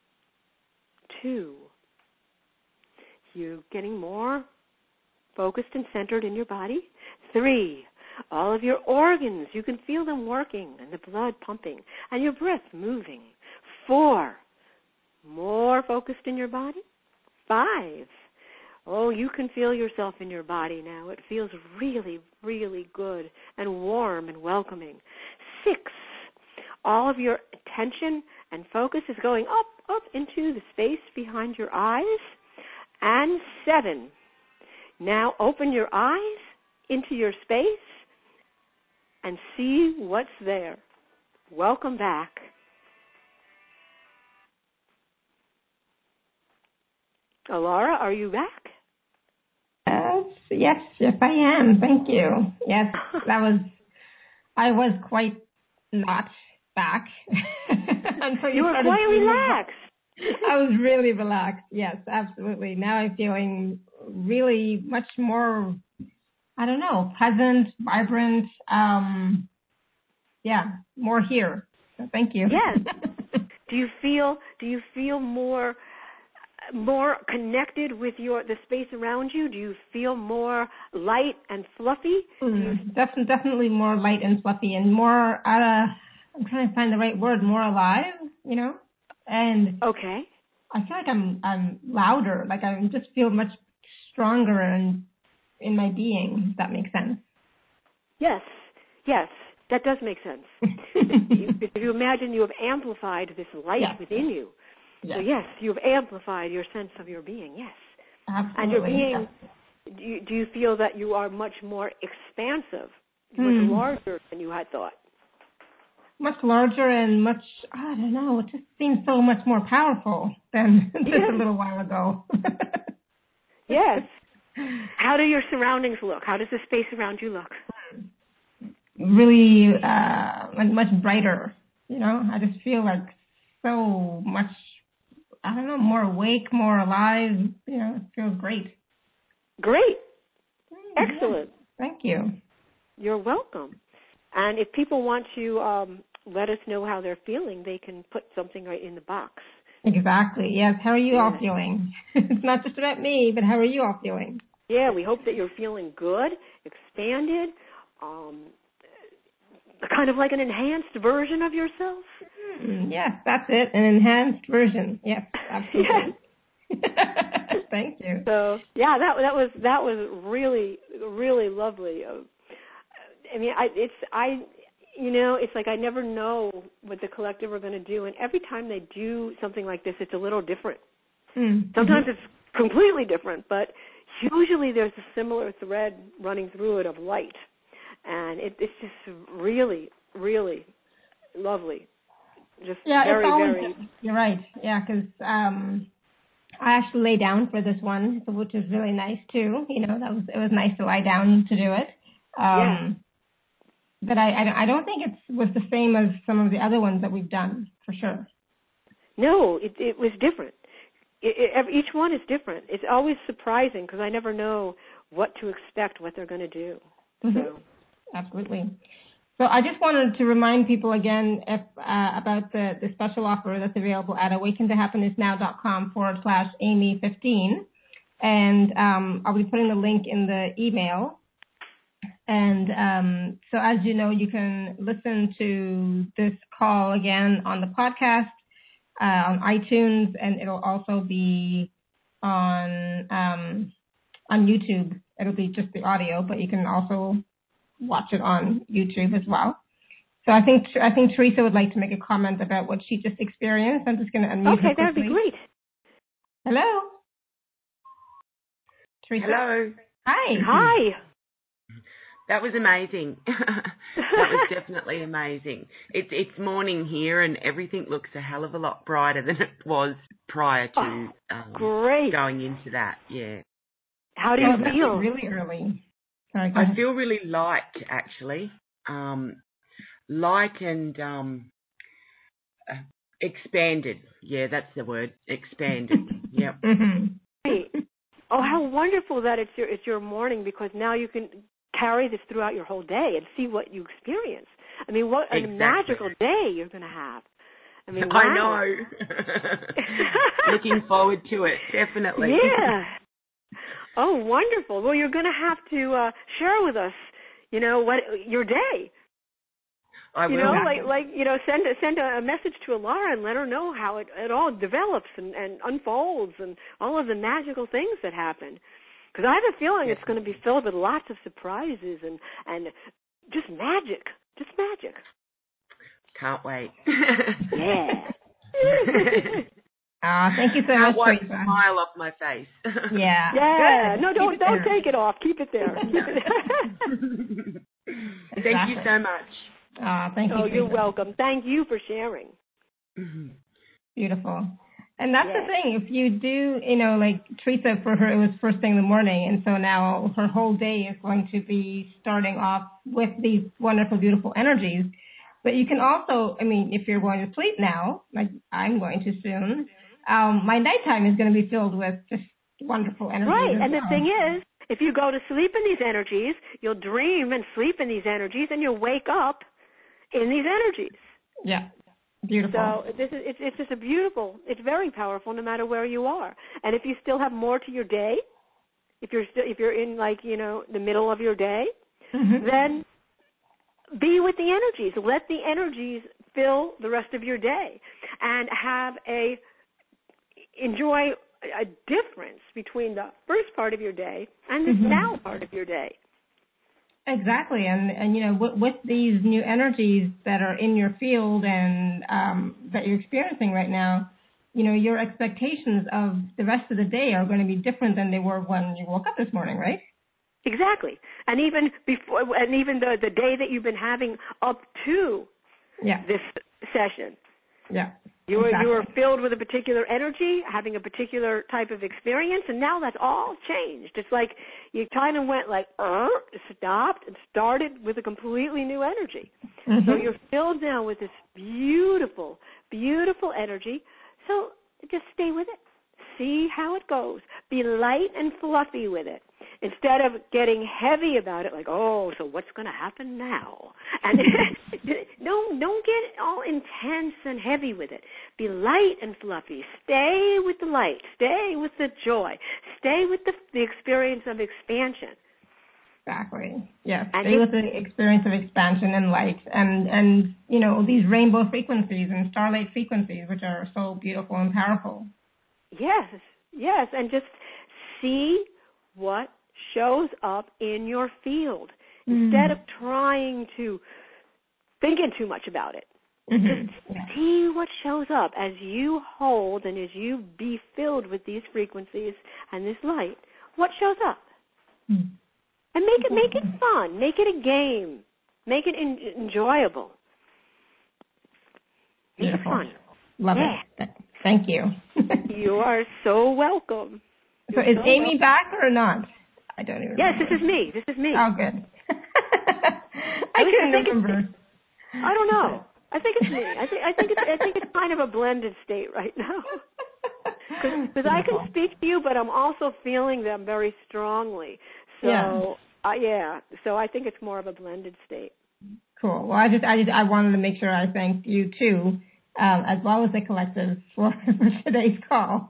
S2: 2. You're getting more focused and centered in your body. 3, all of your organs, you can feel them working and the blood pumping and your breath moving. 4, more focused in your body. 5, oh, you can feel yourself in your body now. It feels really, really good and warm and welcoming. 6, all of your attention and focus is going up into the space behind your eyes. And 7, now open your eyes into your space and see what's there. Welcome back. Alara, are you back?
S1: Yes, I am. Thank you. Yes, I was quite not back.
S2: You were quite relaxed.
S1: I was really relaxed. Yes, absolutely. Now I'm feeling really much more, I don't know, pleasant, vibrant. More here. So thank you.
S2: Yes. Do you feel more connected with the space around you? Do you feel more light and fluffy?
S1: Definitely more light and fluffy and more, I'm trying to find the right word, more alive, And
S2: okay.
S1: I feel like I'm louder, like I just feel much stronger in my being, if that makes sense.
S2: Yes, that does make sense. If you imagine you have amplified this light within you. Yes. So yes, you've amplified your sense of your being, yes.
S1: Absolutely.
S2: And your being, do you feel that you are much more expansive, much larger than you had thought?
S1: Much larger and much, I don't know, it just seems so much more powerful than just a little while ago.
S2: Yes. How do your surroundings look? How does the space around you look?
S1: Really much brighter, I just feel like so much, I don't know, more awake, more alive, it feels great.
S2: Great. Excellent.
S1: Thank you.
S2: You're welcome. And if people want to let us know how they're feeling, they can put something right in the box.
S1: Exactly. Yes. How are you all feeling? It's not just about me, but how are you all feeling?
S2: Yeah, we hope that you're feeling good, expanded, kind of like an enhanced version of yourself.
S1: Yes, that's it. An enhanced version. Yes, absolutely. Yes. Thank you.
S2: So yeah, that was really, really lovely. I mean, it's like I never know what the collective are going to do, and every time they do something like this, it's a little different. Sometimes it's completely different, but usually there's a similar thread running through it of light, and it's just really, really lovely. Just very, very.
S1: You're right. Yeah, because I actually lay down for this one, which is really nice too. It was nice to lie down to do it. But I don't think it was the same as some of the other ones that we've done, for sure.
S2: No, it was different. Each one is different. It's always surprising because I never know what to expect, what they're going to do. So.
S1: Absolutely. So I just wanted to remind people again about the special offer that's available at awakentohappinessnow.com/Amy15. And I'll be putting the link in the email. And so as you know, you can listen to this call again on the podcast, on iTunes, and it'll also be on YouTube. It'll be just the audio, but you can also watch it on YouTube as well. So I think Teresa would like to make a comment about what she just experienced. I'm just going to unmute her quickly.
S2: That'd be great.
S1: Hello, Teresa.
S4: Hello.
S2: Hi.
S4: That was amazing. That was definitely amazing. It's morning here, and everything looks a hell of a lot brighter than it was prior to going into that. Yeah.
S2: How do you feel?
S1: Really early. Sorry,
S4: I feel really light, actually. Light and expanded. Yeah, that's the word. Expanded. Yep.
S2: Great. Oh, how wonderful that it's your morning, because now you can carry this throughout your whole day and see what you experience. I mean, what a magical day you're going to have. I mean, wow.
S4: I know. Looking forward to it, definitely.
S2: Yeah. Oh, wonderful. Well, you're going to have to share with us what your day.
S4: I will.
S2: Send a message to Alara and let her know how it all develops and unfolds and all of the magical things that happen. Because I have a feeling it's going to be filled with lots of surprises and just magic. Just magic.
S4: Can't wait.
S2: Yeah.
S1: Thank you so much,
S4: wipe
S1: Teresa.
S4: the smile off my face.
S1: Yeah.
S2: Yeah.
S1: Good.
S2: No, don't take it off. Keep it there.
S4: Thank you so much.
S1: Thank you.
S2: Oh,
S1: Teresa.
S2: you're welcome. Thank you for sharing.
S1: Beautiful. And that's the thing. If you do, like Teresa, for her, it was first thing in the morning. And so now her whole day is going to be starting off with these wonderful, beautiful energies. But you can also, if you're going to sleep now, like I'm going to soon, my nighttime is going to be filled with just wonderful energies.
S2: Right. And the thing is, if you go to sleep in these energies, you'll dream and sleep in these energies, and you'll wake up in these energies.
S1: Yeah. Beautiful.
S2: So it's just a beautiful. It's very powerful, no matter where you are. And if you still have more to your day, if you're in the middle of your day, then be with the energies. Let the energies fill the rest of your day, and enjoy a difference between the first part of your day and the now part of your day.
S1: Exactly, and with these new energies that are in your field and that you're experiencing right now, your expectations of the rest of the day are going to be different than they were when you woke up this morning, right?
S2: Exactly, and even the day that you've been having up to this session.
S1: Yeah.
S2: You were filled with a particular energy, having a particular type of experience, and now that's all changed. It's like you kind of went stopped and started with a completely new energy. So you're filled now with this beautiful, beautiful energy. So just stay with it. See how it goes. Be light and fluffy with it. Instead of getting heavy about it, like, so what's going to happen now? And don't get all intense and heavy with it. Be light and fluffy. Stay with the light. Stay with the joy. Stay with the experience of expansion.
S1: Exactly. Yes. Stay with the experience of expansion and light and these rainbow frequencies and starlight frequencies, which are so beautiful and powerful.
S2: Yes, and just see what shows up in your field instead of trying to thinking too much about it. Just see what shows up as you hold and as you be filled with these frequencies and this light. What shows up? And make it fun. Make it a game. Make it enjoyable. Make it fun.
S1: Love it. Thank you.
S2: You are so welcome.
S1: So is Amy back or not? I don't even remember.
S2: Yes, this is me.
S1: Oh, good. I couldn't remember.
S2: I don't know. I think it's me. I think it's kind of a blended state right now. Because I can speak to you, but I'm also feeling them very strongly. So so I think it's more of a blended state.
S1: Cool. Well, I wanted to make sure I thanked you too, as well as the collective for today's call.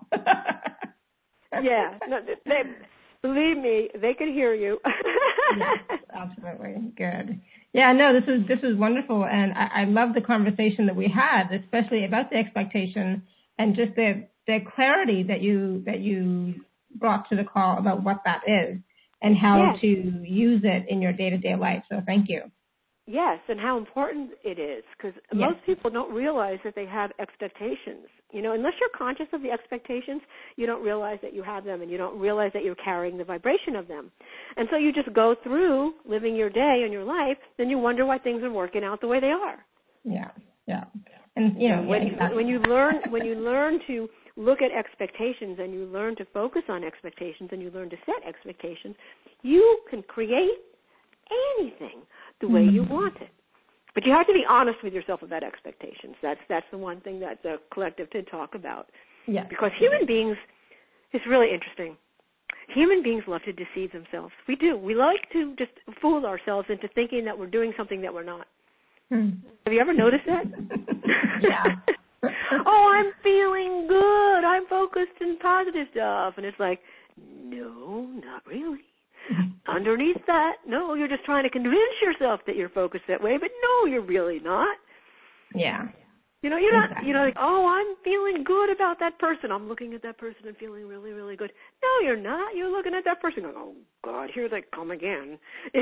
S2: No, believe me, they could hear you.
S1: Yes, absolutely. Good. Yeah, no, this is wonderful, and I love the conversation that we had, especially about the expectation and just the clarity that you brought to the call about what that is and how to use it in your day-to-day life. So thank you.
S2: Yes, and how important it is, because most people don't realize that they have expectations. Unless you're conscious of the expectations, you don't realize that you have them, and you don't realize that you're carrying the vibration of them. And so you just go through living your day and your life, then you wonder why things are working out the way they are.
S1: Yeah. And
S2: when you learn to look at expectations and you learn to focus on expectations and you learn to set expectations, you can create anything the way you want it. But you have to be honest with yourself about expectations. That's the one thing that the collective did talk about.
S1: Yeah.
S2: Because human beings, it's really interesting. Human beings love to deceive themselves. We do. We like to just fool ourselves into thinking that we're doing something that we're not. Have you ever noticed that?
S1: Yeah.
S2: I'm feeling good. I'm focused on positive stuff. And it's like, no, not really. underneath that, no, you're just trying to convince yourself that you're focused that way, but no, you're really not.
S1: Yeah.
S2: You're not, like, oh, I'm feeling good about that person. I'm looking at that person and feeling really, really good. No, you're not. You're looking at that person going, oh, God, here they come again.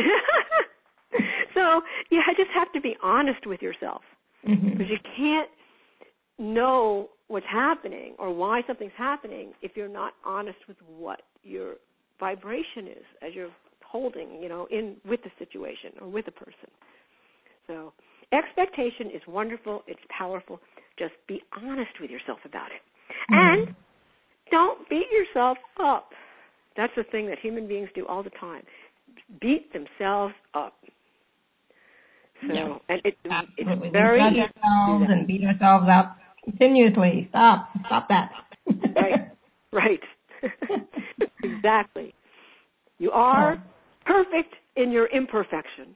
S2: So you just have to be honest with yourself, because you can't know what's happening or why something's happening if you're not honest with what your vibration is as you're holding, in with the situation or with a person. So expectation is wonderful. It's powerful. Just be honest with yourself about it. And don't beat yourself up. That's the thing that human beings do all the time. Beat themselves up. So, and it's very easy to do that.
S1: And beat ourselves up continuously. Stop that.
S2: Right. Exactly. You are perfect in your imperfection.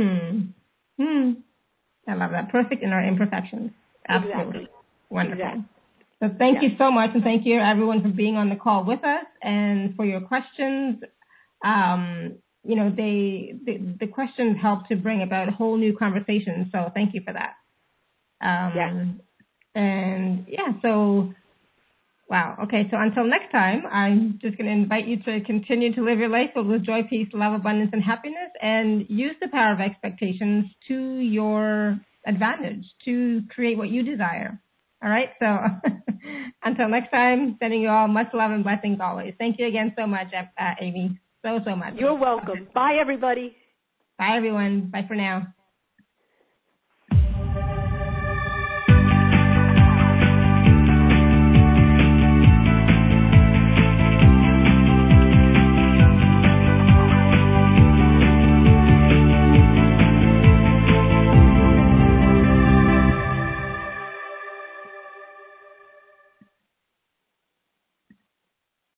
S1: I love that. Perfect in our imperfections. Absolutely.
S2: Exactly.
S1: Wonderful.
S2: Exactly.
S1: So thank you so much, and thank you everyone for being on the call with us and for your questions. The questions help to bring about a whole new conversation. So thank you for that. Wow. Okay. So until next time, I'm just going to invite you to continue to live your life filled with joy, peace, love, abundance, and happiness, and use the power of expectations to your advantage to create what you desire. All right. So until next time, sending you all much love and blessings always. Thank you again so much, Amy. So much.
S2: You're welcome. Bye, everybody.
S1: Bye, everyone. Bye for now.